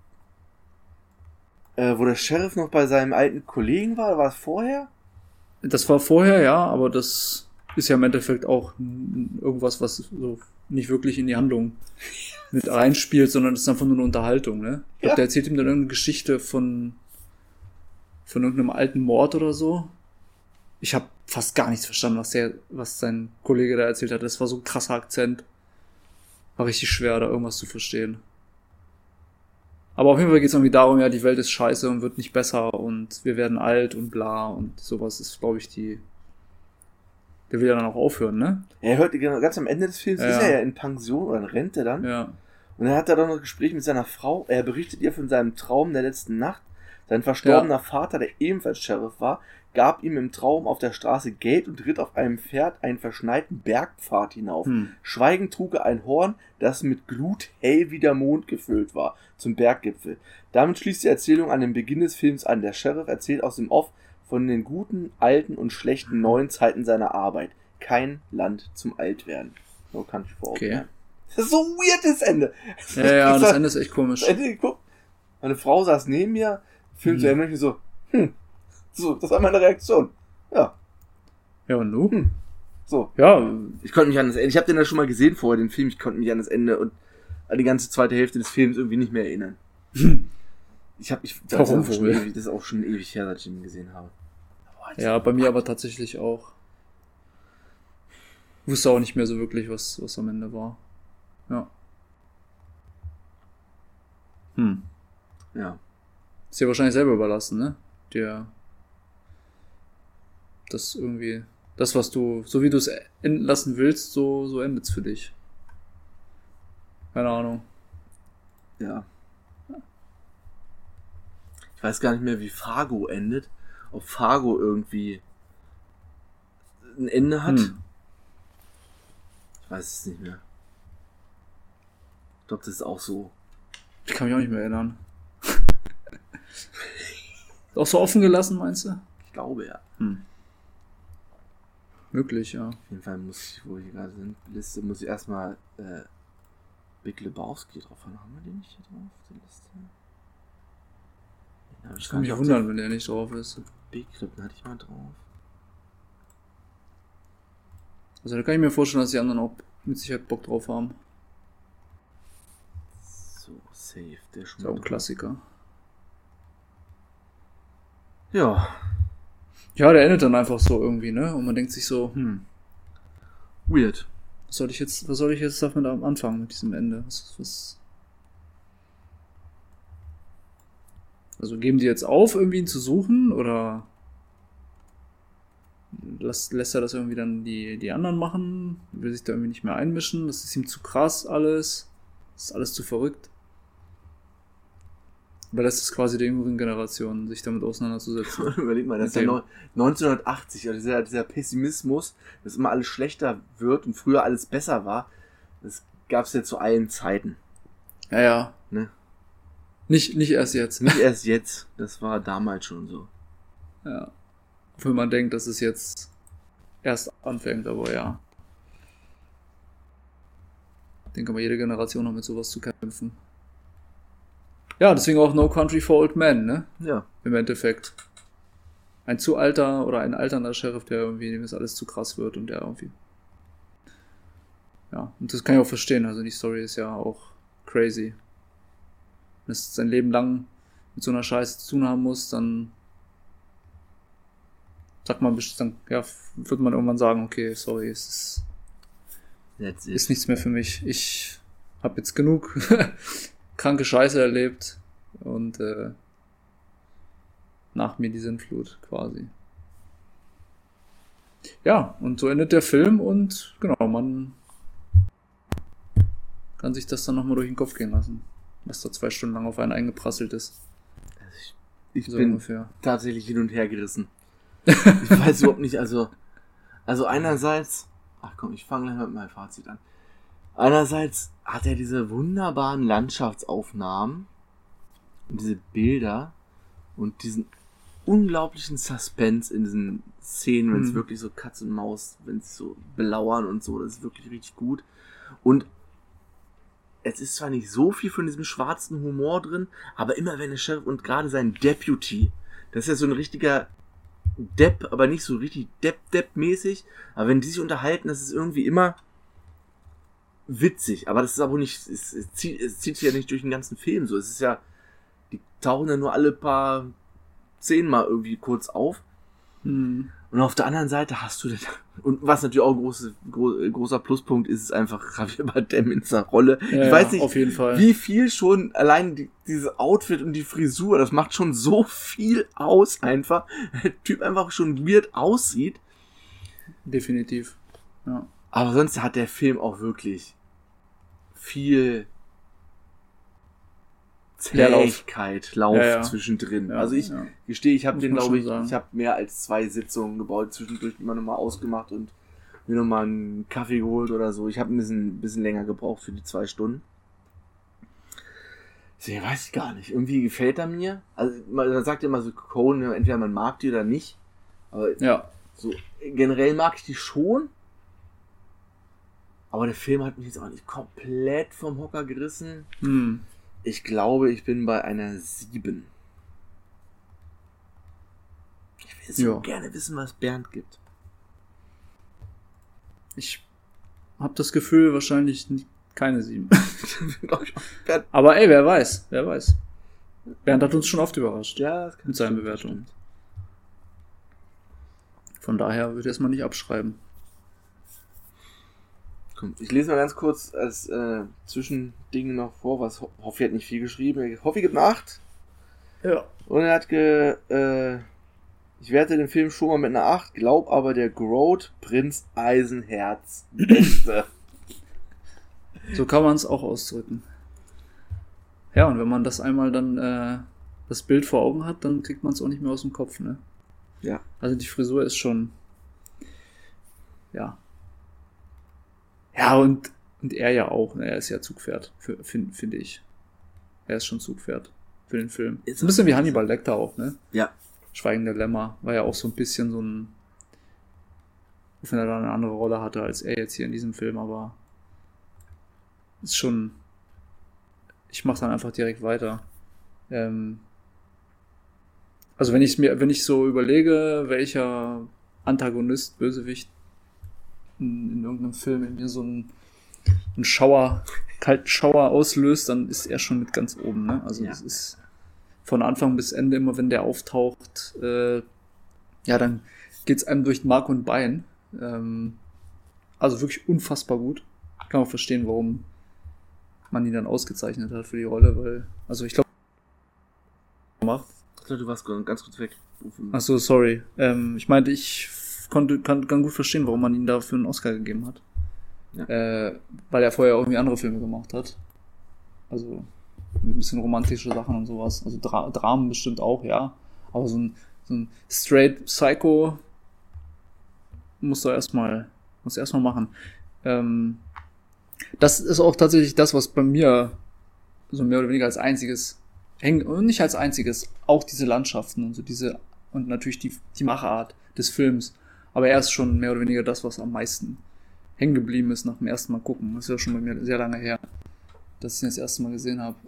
wo der Sheriff noch bei seinem alten Kollegen war, oder war es vorher? Das war vorher, ja, aber das ist ja im Endeffekt auch irgendwas, was so nicht wirklich in die Handlung mit reinspielt, sondern das ist einfach nur eine Unterhaltung, ne? Ich glaube, der erzählt ihm dann irgendeine Geschichte von irgendeinem alten Mord oder so. Ich habe fast gar nichts verstanden, was sein Kollege da erzählt hat. Das war so ein krasser Akzent. War richtig schwer, da irgendwas zu verstehen. Aber auf jeden Fall geht es irgendwie darum, ja, die Welt ist scheiße und wird nicht besser und wir werden alt und bla und sowas ist, glaube ich, der will ja dann auch aufhören, ne? Er hört ganz am Ende des Films, ist er ja in Pension oder in Rente dann. Ja. Und er hat da dann noch ein Gespräch mit seiner Frau. Er berichtet ihr von seinem Traum der letzten Nacht. Sein verstorbener Vater, der ebenfalls Sheriff war, gab ihm im Traum auf der Straße Geld und ritt auf einem Pferd einen verschneiten Bergpfad hinauf. Schweigend trug er ein Horn, das mit Glut hell wie der Mond gefüllt war, zum Berggipfel. Damit schließt die Erzählung an den Beginn des Films an. Der Sheriff erzählt aus dem Off von den guten, alten und schlechten neuen Zeiten seiner Arbeit. Kein Land zum Altwerden. So kann ich vor Augen. Das ist so ein weirdes Ende. Ja, das Ende ist echt komisch. Meine Frau saß neben mir, Film zu Ende und ich so, so, das war meine Reaktion. Ja. Ja, und du? So. Ja. Ich konnte mich an das Ende, ich habe den ja schon mal gesehen vorher, den Film, ich konnte mich an das Ende und an die ganze zweite Hälfte des Films irgendwie nicht mehr erinnern. Das ist auch schon ewig her, dass ich ihn gesehen habe. Ja, bei mir aber tatsächlich auch. Ich wusste auch nicht mehr so wirklich, was am Ende war. Ja. Ja. Ist dir wahrscheinlich selber überlassen, ne? Das irgendwie, das, was du, so wie du es enden lassen willst, so endet's für dich. Keine Ahnung. Ja. Ich weiß gar nicht mehr, wie Fargo endet. Ob Fargo irgendwie ein Ende hat. Ich weiß es nicht mehr. Ich glaube, das ist auch so. Ich kann mich auch nicht mehr erinnern. Auch so offen gelassen, meinst du? Ich glaube, ja. Möglich, ja. Auf jeden Fall wo wir hier gerade sind, Liste, muss ich erstmal Big Lebowski drauf haben. Haben wir den nicht hier drauf, die Liste? Ich kann mich wundern, wenn der nicht drauf ist. Big Lip hatte ich mal drauf. Also da kann ich mir vorstellen, dass die anderen auch mit Sicherheit Bock drauf haben. So, safe. Der ist auch ein Klassiker. Ja. Ja, der endet dann einfach so irgendwie, ne? Und man denkt sich so, weird. Was soll ich jetzt damit am Anfang mit diesem Ende? Also geben die jetzt auf, irgendwie ihn zu suchen, oder lässt er das irgendwie dann die anderen machen? Will sich da irgendwie nicht mehr einmischen? Das ist ihm zu krass alles. Das ist alles zu verrückt. Überlässt es quasi der jüngeren Generation, sich damit auseinanderzusetzen. Überleg mal, das ist ja 1980, also dieser Pessimismus, dass immer alles schlechter wird und früher alles besser war, das gab es ja zu allen Zeiten. Ja. Ne? Nicht erst jetzt. Nicht erst jetzt, das war damals schon so. Ja. Obwohl man denkt, dass es jetzt erst anfängt, aber ja. Ich denke mal, jede Generation hat mit sowas zu kämpfen. Ja, deswegen auch No Country for Old Men, ne? Ja. Im Endeffekt. Ein zu alter oder ein alternder Sheriff, der irgendwie, dem das alles zu krass wird und der irgendwie. Ja, und das kann ich auch verstehen. Also die Story ist ja auch crazy. Wenn es sein Leben lang mit so einer Scheiße zu tun haben muss, dann sagt man, dann wird man irgendwann sagen, okay, sorry, es ist nichts mehr für mich. Ich habe jetzt genug kranke Scheiße erlebt und nach mir die Sintflut quasi. Ja, und so endet der Film und genau, man kann sich das dann nochmal durch den Kopf gehen lassen, was da 2 Stunden lang auf einen eingeprasselt ist. Ich so bin ungefähr tatsächlich hin und her gerissen. Ich weiß überhaupt nicht, also einerseits, ich fange gleich mit meinem Fazit an. Einerseits hat er diese wunderbaren Landschaftsaufnahmen und diese Bilder und diesen unglaublichen Suspense in diesen Szenen, wenn es wirklich so Katz und Maus, wenn es so belauern und so, das ist wirklich richtig gut. Und es ist zwar nicht so viel von diesem schwarzen Humor drin, aber immer wenn der Sheriff und gerade sein Deputy, das ist ja so ein richtiger Depp, aber nicht so richtig Depp-mäßig. Aber wenn die sich unterhalten, das ist irgendwie immer witzig. Aber das ist aber nicht, es zieht sich ja nicht durch den ganzen Film so. Es ist ja, die tauchen ja nur alle paar 10 Mal irgendwie kurz auf. Und auf der anderen Seite hast du, und was natürlich auch ein großer Pluspunkt ist, ist einfach Javier Bardem in seiner Rolle. Ja, ich weiß nicht, auf jeden Fall. wie viel schon allein diese Outfit und die Frisur, das macht schon so viel aus einfach. Der Typ einfach schon weird aussieht. Definitiv, ja. Aber sonst hat der Film auch wirklich viel Zähigkeit, Lauf zwischendrin. Ja, also ich gestehe, ich habe den, glaube ich habe mehr als 2 Sitzungen gebaut, zwischendurch immer nochmal ausgemacht und mir nochmal einen Kaffee geholt oder so. Ich habe ein bisschen länger gebraucht für die 2 Stunden. Deswegen weiß ich gar nicht. Irgendwie gefällt er mir. Also man sagt ja immer so, Coen, entweder man mag die oder nicht. Aber so generell mag ich die schon. Aber der Film hat mich jetzt auch nicht komplett vom Hocker gerissen. Ich glaube, ich bin bei einer 7. Ich will so gerne wissen, was Bernd gibt. Ich habe das Gefühl, wahrscheinlich keine 7. Aber ey, wer weiß. Bernd hat uns schon oft überrascht. Ja, das kann mit seinen Bewertungen. Von daher würde ich es mal nicht abschreiben. Komm, ich lese mal ganz kurz als Zwischending noch vor, was Hoffi hat nicht viel geschrieben. Hoffi gibt eine 8. Ja. Und er hat ich werte den Film schon mal mit einer 8, glaub aber der Groot Prinz Eisenherz Beste. So kann man es auch ausdrücken. Ja, und wenn man das einmal dann das Bild vor Augen hat, dann kriegt man es auch nicht mehr aus dem Kopf, ne? Ja. Also die Frisur ist schon ja, und er ja auch, ne? Er ist ja Zugpferd, finde ich. Er ist schon Zugpferd für den Film. Ist ein bisschen wie Hannibal Lecter auch, ne? Ja. Schweigende Lämmer war ja auch so ein bisschen so ein, wenn er da eine andere Rolle hatte als er jetzt hier in diesem Film, aber ist schon, ich mach dann einfach direkt weiter. Also wenn ich so überlege, welcher Antagonist, Bösewicht in irgendeinem Film in mir so einen kalten Schauer auslöst, dann ist er schon mit ganz oben, ne? Also das ist von Anfang bis Ende immer, wenn der auftaucht, dann geht's einem durch Mark und Bein. Also wirklich unfassbar gut. Kann man verstehen, warum man ihn dann ausgezeichnet hat für die Rolle, weil, also ich glaube, du warst ganz kurz weg. Achso, sorry. Ich meinte, ich kann gut verstehen, warum man ihn dafür einen Oscar gegeben hat. Ja. Weil er vorher irgendwie andere Filme gemacht hat. Also mit ein bisschen romantische Sachen und sowas. Also Dramen bestimmt auch, ja. Aber so ein straight Psycho muss erstmal machen. Das ist auch tatsächlich das, was bei mir so mehr oder weniger als einziges hängt. Und nicht als einziges, auch diese Landschaften und so und natürlich die Machart des Films. Aber er ist schon mehr oder weniger das, was am meisten hängen geblieben ist nach dem ersten Mal gucken. Das ist ja schon bei mir sehr lange her, dass ich ihn das erste Mal gesehen habe.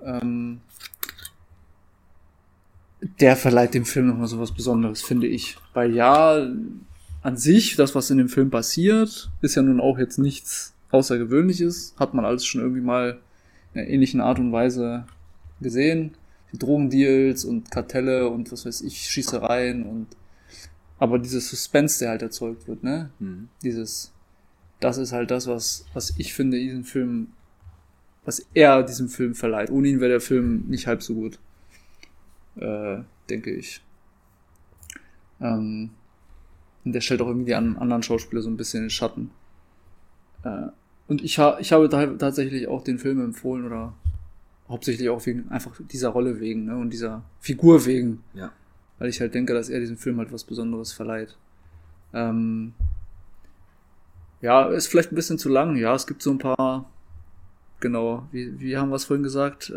Der verleiht dem Film nochmal so was Besonderes, finde ich. Weil ja, an sich, das, was in dem Film passiert, ist ja nun auch jetzt nichts Außergewöhnliches. Hat man alles schon irgendwie mal in einer ähnlichen Art und Weise gesehen. Die Drogendeals und Kartelle und was weiß ich, Schießereien aber dieses Suspense, der halt erzeugt wird, ne? Das ist halt das, was ich finde, was er diesem Film verleiht. Ohne ihn wäre der Film nicht halb so gut. Denke ich. Und der stellt auch irgendwie die anderen Schauspieler so ein bisschen in den Schatten. Und ich habe tatsächlich auch den Film empfohlen oder hauptsächlich auch wegen einfach dieser Rolle wegen, ne? Und dieser Figur wegen. Ja. Weil ich halt denke, dass er diesem Film halt was Besonderes verleiht. Ist vielleicht ein bisschen zu lang. Ja, es gibt so ein paar, genau, wie haben wir es vorhin gesagt?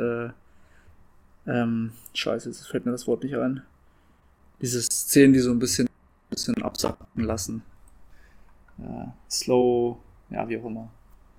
Scheiße, jetzt fällt mir das Wort nicht ein. Diese Szenen, die so ein bisschen absacken lassen. Slow, ja, wie auch immer.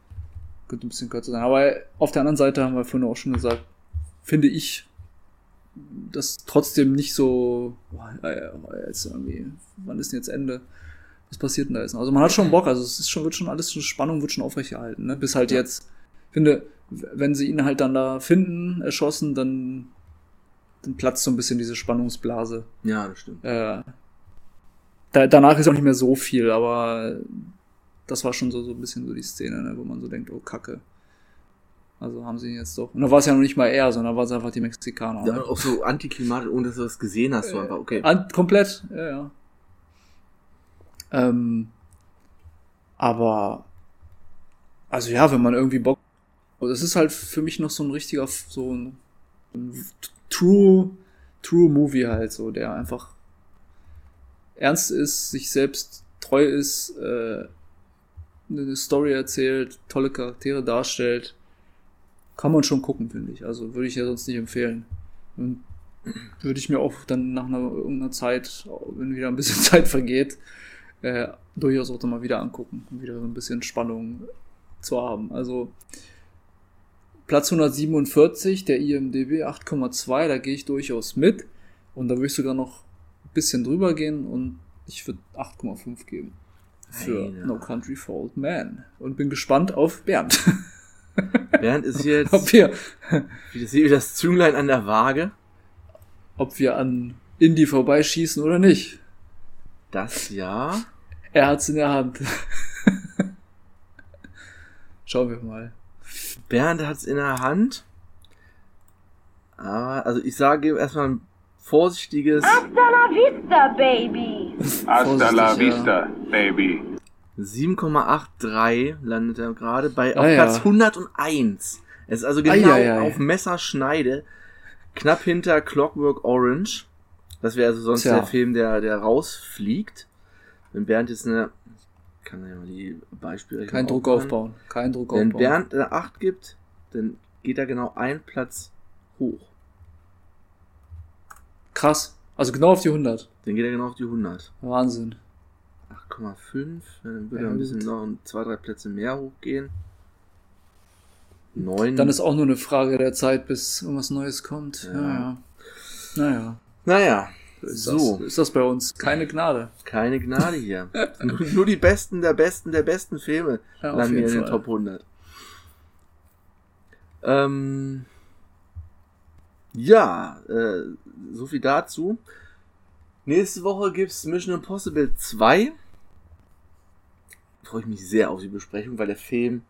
Könnte ein bisschen kürzer sein. Aber auf der anderen Seite haben wir vorhin auch schon gesagt, finde ich, das trotzdem nicht so, jetzt irgendwie, wann ist denn jetzt Ende? Was passiert denn da jetzt? Also man hat schon Bock, also es ist schon, wird schon alles, Spannung wird schon aufrechterhalten, ne? Bis halt jetzt, ich finde, wenn sie ihn halt dann da finden, erschossen, dann platzt so ein bisschen diese Spannungsblase. Ja, das stimmt. Danach ist auch nicht mehr so viel, aber das war schon so ein bisschen so die Szene, ne, wo man so denkt, oh Kacke. Also haben sie ihn jetzt doch. Und da war es ja noch nicht mal er, sondern war es einfach die Mexikaner. Ja, ne? auch so antiklimatisch, ohne dass du das gesehen hast. So einfach, okay. Komplett, ja. Aber, also ja, wenn man irgendwie Bock, das ist halt für mich noch so ein richtiger, so ein True Movie halt, so, der einfach ernst ist, sich selbst treu ist, eine Story erzählt, tolle Charaktere darstellt. Kann man schon gucken, finde ich. Also würde ich ja sonst nicht empfehlen. Und würde ich mir auch dann nach irgendeiner Zeit, wenn wieder ein bisschen Zeit vergeht, durchaus auch dann mal wieder angucken, um wieder so ein bisschen Spannung zu haben. Also Platz 147, der IMDb 8,2, da gehe ich durchaus mit. Und da würde ich sogar noch ein bisschen drüber gehen und ich würde 8,5 geben. Für No Country for Old Men. Und bin gespannt auf Bernd. Bernd ist jetzt ob wir wie das Zünglein an der Waage. Ob wir an Indy vorbeischießen oder nicht. Das ja. Er hat's in der Hand. Schauen wir mal. Bernd hat's in der Hand. Aber, also ich sage erstmal ein vorsichtiges Hasta la vista, baby. Hasta la vista, baby. 7,83 landet er gerade auf Platz 101. Es ist also genau auf Messerschneide. Knapp hinter Clockwork Orange. Das wäre also sonst der Film, der rausfliegt. Wenn Bernd jetzt ich kann ja mal die Beispiele Kein Druck aufbauen. Wenn Bernd eine 8 gibt, dann geht er genau einen Platz hoch. Krass. Also genau auf die 100. Dann geht er genau auf die 100. Wahnsinn. 8,5. Dann würde er ein bisschen noch 2-3 Plätze mehr hochgehen. 9. Dann ist auch nur eine Frage der Zeit, bis irgendwas Neues kommt. Ja. Naja. So ist das bei uns. Keine Gnade. Keine Gnade hier. nur die Besten der besten Filme landen hier in den Top 100. So viel dazu. Nächste Woche gibt's Mission Impossible 2. Freue ich mich sehr auf die Besprechung, weil der Film...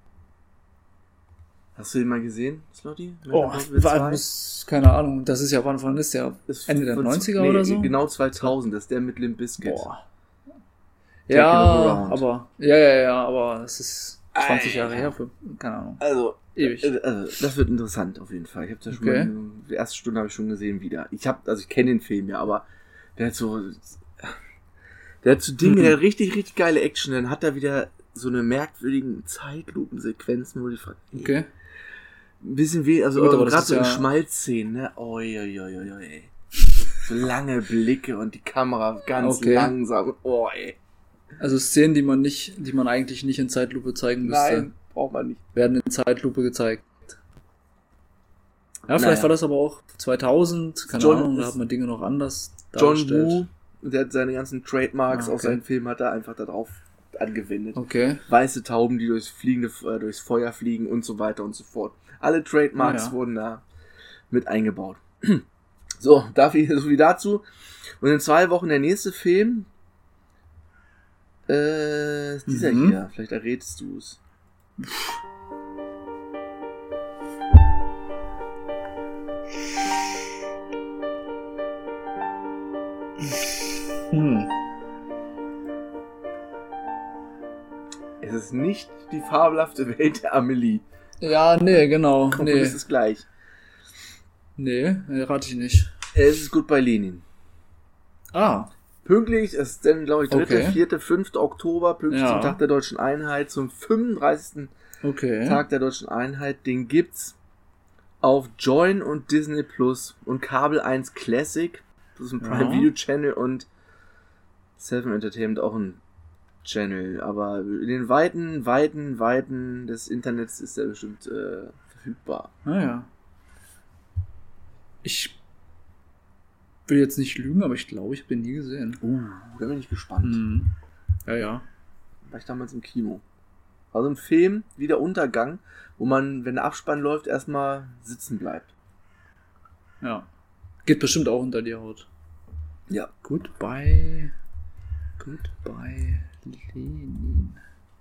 Hast du den mal gesehen, Slotty? Keine Ahnung. Das ist ja, wann ist der? Ende der 90er oder so? Genau 2000, das ist der mit Limp Bizkit. Ja, aber das ist 20 Jahre her. Keine Ahnung. Also, ewig. Das wird interessant auf jeden Fall. Ich habe das schon mal, die erste Stunde habe ich schon gesehen wieder. Ich kenne den Film ja, aber der hat so Dinge, der hat richtig, richtig geile Action. Dann hat er wieder so eine merkwürdigen Zeitlupensequenzen, wo die fragt, okay. Ein bisschen weh, also gerade so in Schmalzszenen, ne? So lange Blicke und die Kamera ganz langsam. Also Szenen, die man eigentlich nicht in Zeitlupe zeigen müsste. Nein, braucht man nicht. Werden in Zeitlupe gezeigt. Ja, vielleicht war das aber auch 2000, keine Ahnung, da hat man Dinge noch anders dargestellt. John Woo, der hat seine ganzen Trademarks auf seinen Film, hat er einfach da drauf angewendet. Okay. Weiße Tauben, die durchs Feuer fliegen und so weiter und so fort. Alle Trademarks wurden da mit eingebaut. So viel dazu. Und in 2 Wochen der nächste Film. Ist dieser hier. Vielleicht errätst du es. Es ist nicht die fabelhafte Welt der Amelie. Ja, nee, genau. Es ist gleich. Nee, rate ich nicht. Es ist Goodbye Lenin. Pünktlich, es ist dann, glaube ich, 3., 4., 5. Oktober, pünktlich zum Tag der Deutschen Einheit, zum 35. Tag der Deutschen Einheit. Den gibt's auf Join und Disney Plus und Kabel 1 Classic. Das ist ein Prime Video Channel und Seven Entertainment auch ein Channel. Aber in den Weiten des Internets ist er bestimmt verfügbar. Ja. Ich will jetzt nicht lügen, aber ich glaube, ich habe den nie gesehen. Da bin ich gespannt. Mhm. Ja. War ich damals im Kino. Also ein Film wie der Untergang, wo man, wenn der Abspann läuft, erstmal sitzen bleibt. Ja. Geht bestimmt auch unter die Haut. Ja. Goodbye Lenin.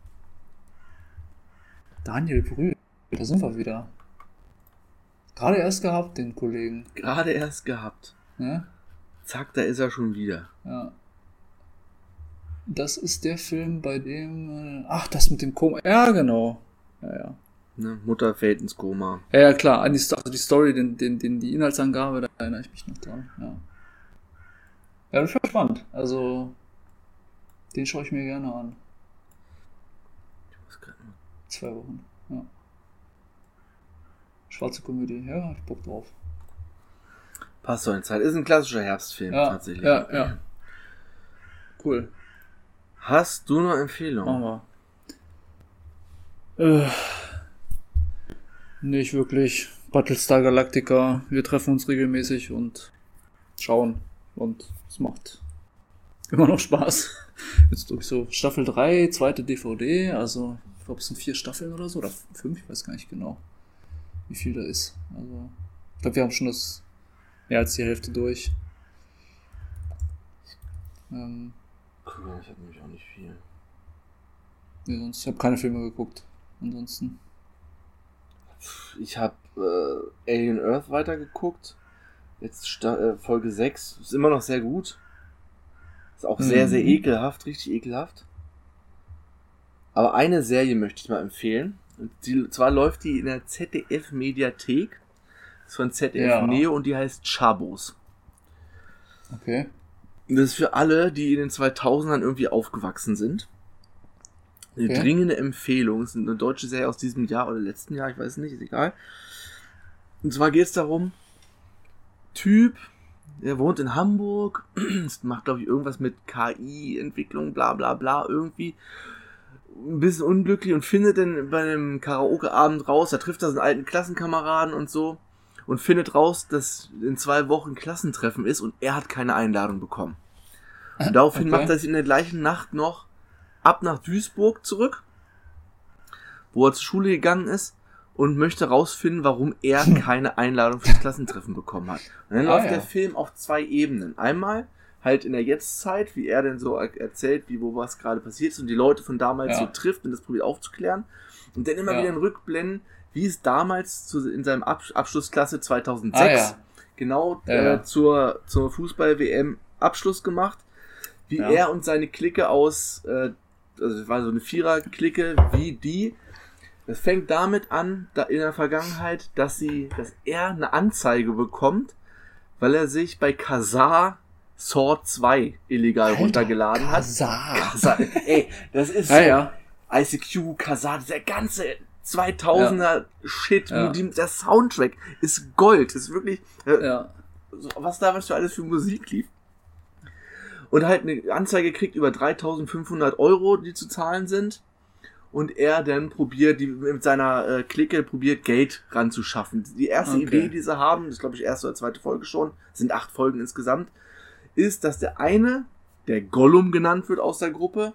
Daniel Brühl, da sind wir wieder. Gerade erst gehabt, den Kollegen. Gerade erst gehabt. Ja? Zack, da ist er schon wieder. Ja. Das ist der Film, bei dem... das mit dem Koma. Ja, genau. Ja. Ne? Mutter fällt ins Koma. Ja, klar. An die Story, die Inhaltsangabe, da erinnere ich mich noch dran. Ja, das war spannend. Also, den schaue ich mir gerne an. 2 Wochen. Ja. Schwarze Komödie. Ja, ich Bock drauf. Passt so in Zeit. Ist ein klassischer Herbstfilm, tatsächlich. Ja. Cool. Hast du noch Empfehlungen? Machen wir. Nicht wirklich. Battlestar Galactica. Wir treffen uns regelmäßig und schauen. Und es macht immer noch Spaß. Jetzt durch so Staffel 3, zweite DVD. Also, ich glaube, es sind 4 Staffeln oder so. Oder 5, ich weiß gar nicht genau, wie viel da ist. Also, ich glaube, wir haben schon das mehr als die Hälfte durch. Cool, ich habe nämlich auch nicht viel. Nee, sonst, ich habe keine Filme geguckt. Ansonsten. Ich habe Alien Earth weitergeguckt. Jetzt Folge 6. Ist immer noch sehr gut. Ist auch sehr, sehr ekelhaft. Richtig ekelhaft. Aber eine Serie möchte ich mal empfehlen. Und zwar läuft die in der ZDF-Mediathek. Das ist von ZDF Neo und die heißt Chabos. Okay. Das ist für alle, die in den 2000ern irgendwie aufgewachsen sind. Eine dringende Empfehlung. Es ist eine deutsche Serie aus diesem Jahr oder letzten Jahr, ich weiß nicht, ist egal. Und zwar geht es darum, Typ, der wohnt in Hamburg, macht, glaube ich, irgendwas mit KI-Entwicklung, bla bla bla, irgendwie ein bisschen unglücklich und findet dann bei einem Karaoke-Abend raus, da trifft er seinen alten Klassenkameraden und so und findet raus, dass in 2 Wochen Klassentreffen ist und er hat keine Einladung bekommen. Und daraufhin macht er sich in der gleichen Nacht noch ab nach Duisburg zurück, wo er zur Schule gegangen ist und möchte rausfinden, warum er keine Einladung fürs Klassentreffen bekommen hat. Und dann läuft der Film auf 2 Ebenen. Einmal halt in der Jetztzeit, wie er denn so erzählt, wo was gerade passiert ist und die Leute von damals so trifft und das probiert aufzuklären. Und dann immer wieder in Rückblenden, wie es damals in seinem Abschlussklasse 2006 zur Fußball-WM Abschluss gemacht, wie er und seine Clique aus, also es war so eine 4er-Clique, wie die. Das fängt damit an, in der Vergangenheit, dass er eine Anzeige bekommt, weil er sich bei Kazaa Sword 2 illegal runtergeladen hat. Kazaa. Ey, das ist ICQ, Kazaa, dieser ganze 2000er Shit, der Soundtrack ist Gold, ist wirklich, was damals für alles für Musik lief. Und halt eine Anzeige kriegt über 3.500 €, die zu zahlen sind. Und er dann mit seiner Clique Geld ranzuschaffen. Die erste Idee, die sie haben, das ist glaube ich erste oder zweite Folge schon, sind 8 Folgen insgesamt, ist, dass der eine, der Gollum genannt wird aus der Gruppe,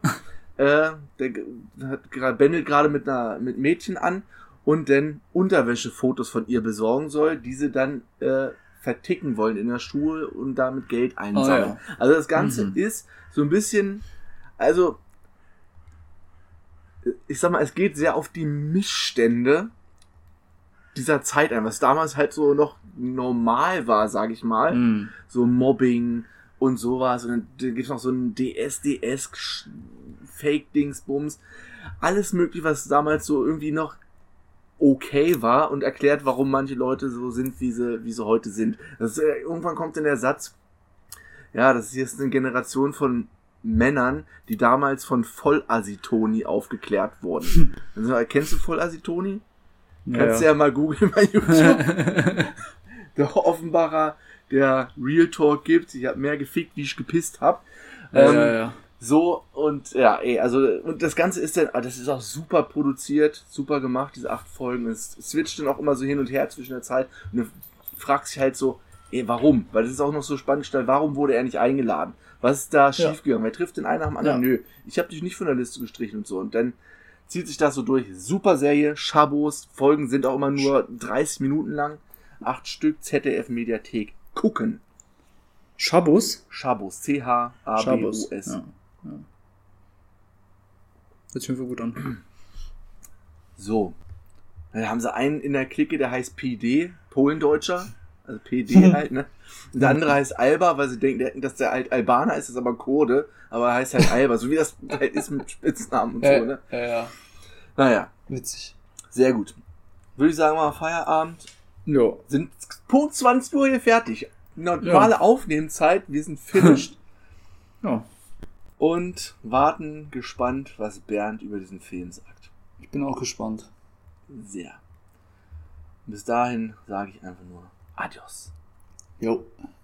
bändelt gerade mit Mädchen an und dann Unterwäschefotos von ihr besorgen soll, die sie dann verticken wollen in der Schule und damit Geld einsammeln. Also das Ganze ist so ein bisschen, also ich sag mal, es geht sehr auf die Missstände dieser Zeit ein, was damals halt so noch normal war, sag ich mal. So Mobbing und sowas. Und dann gibt's noch so ein DSDS, Fake-Dingsbums. Alles mögliche, was damals so irgendwie noch okay war und erklärt, warum manche Leute so sind, wie sie heute sind. Irgendwann kommt dann der Satz, das ist jetzt eine Generation von Männern, die damals von Vollassi-Toni aufgeklärt wurden. Also, kennst du Vollassi-Toni? Kannst du ja mal googeln bei YouTube. Der Offenbarer, der Real Talk gibt. Ich habe mehr gefickt, wie ich gepisst habe. So, und und das Ganze ist dann, das ist auch super produziert, super gemacht, diese 8 Folgen. Es switcht dann auch immer so hin und her zwischen der Zeit. Und du fragst dich halt so, Warum? Weil das ist auch noch so spannend, warum wurde er nicht eingeladen? Was ist da schiefgegangen? Wer trifft den einen nach dem anderen? Nö, ich habe dich nicht von der Liste gestrichen und so. Und dann zieht sich das so durch. Super Serie, Schabos, Folgen sind auch immer nur 30 Minuten lang. 8 Stück, ZDF Mediathek. Gucken. Schabos? Schabos, C-H-A-B-O-S. Ja. Hört sich mir gut an. So. Dann haben sie einen in der Clique, der heißt PD, Polendeutscher. Also PD halt, ne? Und der andere heißt Alba, weil sie denken, dass der halt Albaner ist, ist aber Kurde, aber er heißt halt Alba, so wie das halt ist mit Spitznamen und so, ne? Ja. Naja. Witzig. Sehr gut. Würde ich sagen, mal Feierabend. Ja. Sind Punkt 20 Uhr hier fertig. Normale Aufnehmenzeit, wir sind finished. Ja. Und warten gespannt, was Bernd über diesen Film sagt. Ich bin auch gespannt. Sehr. Bis dahin sage ich einfach nur Adios. Jo.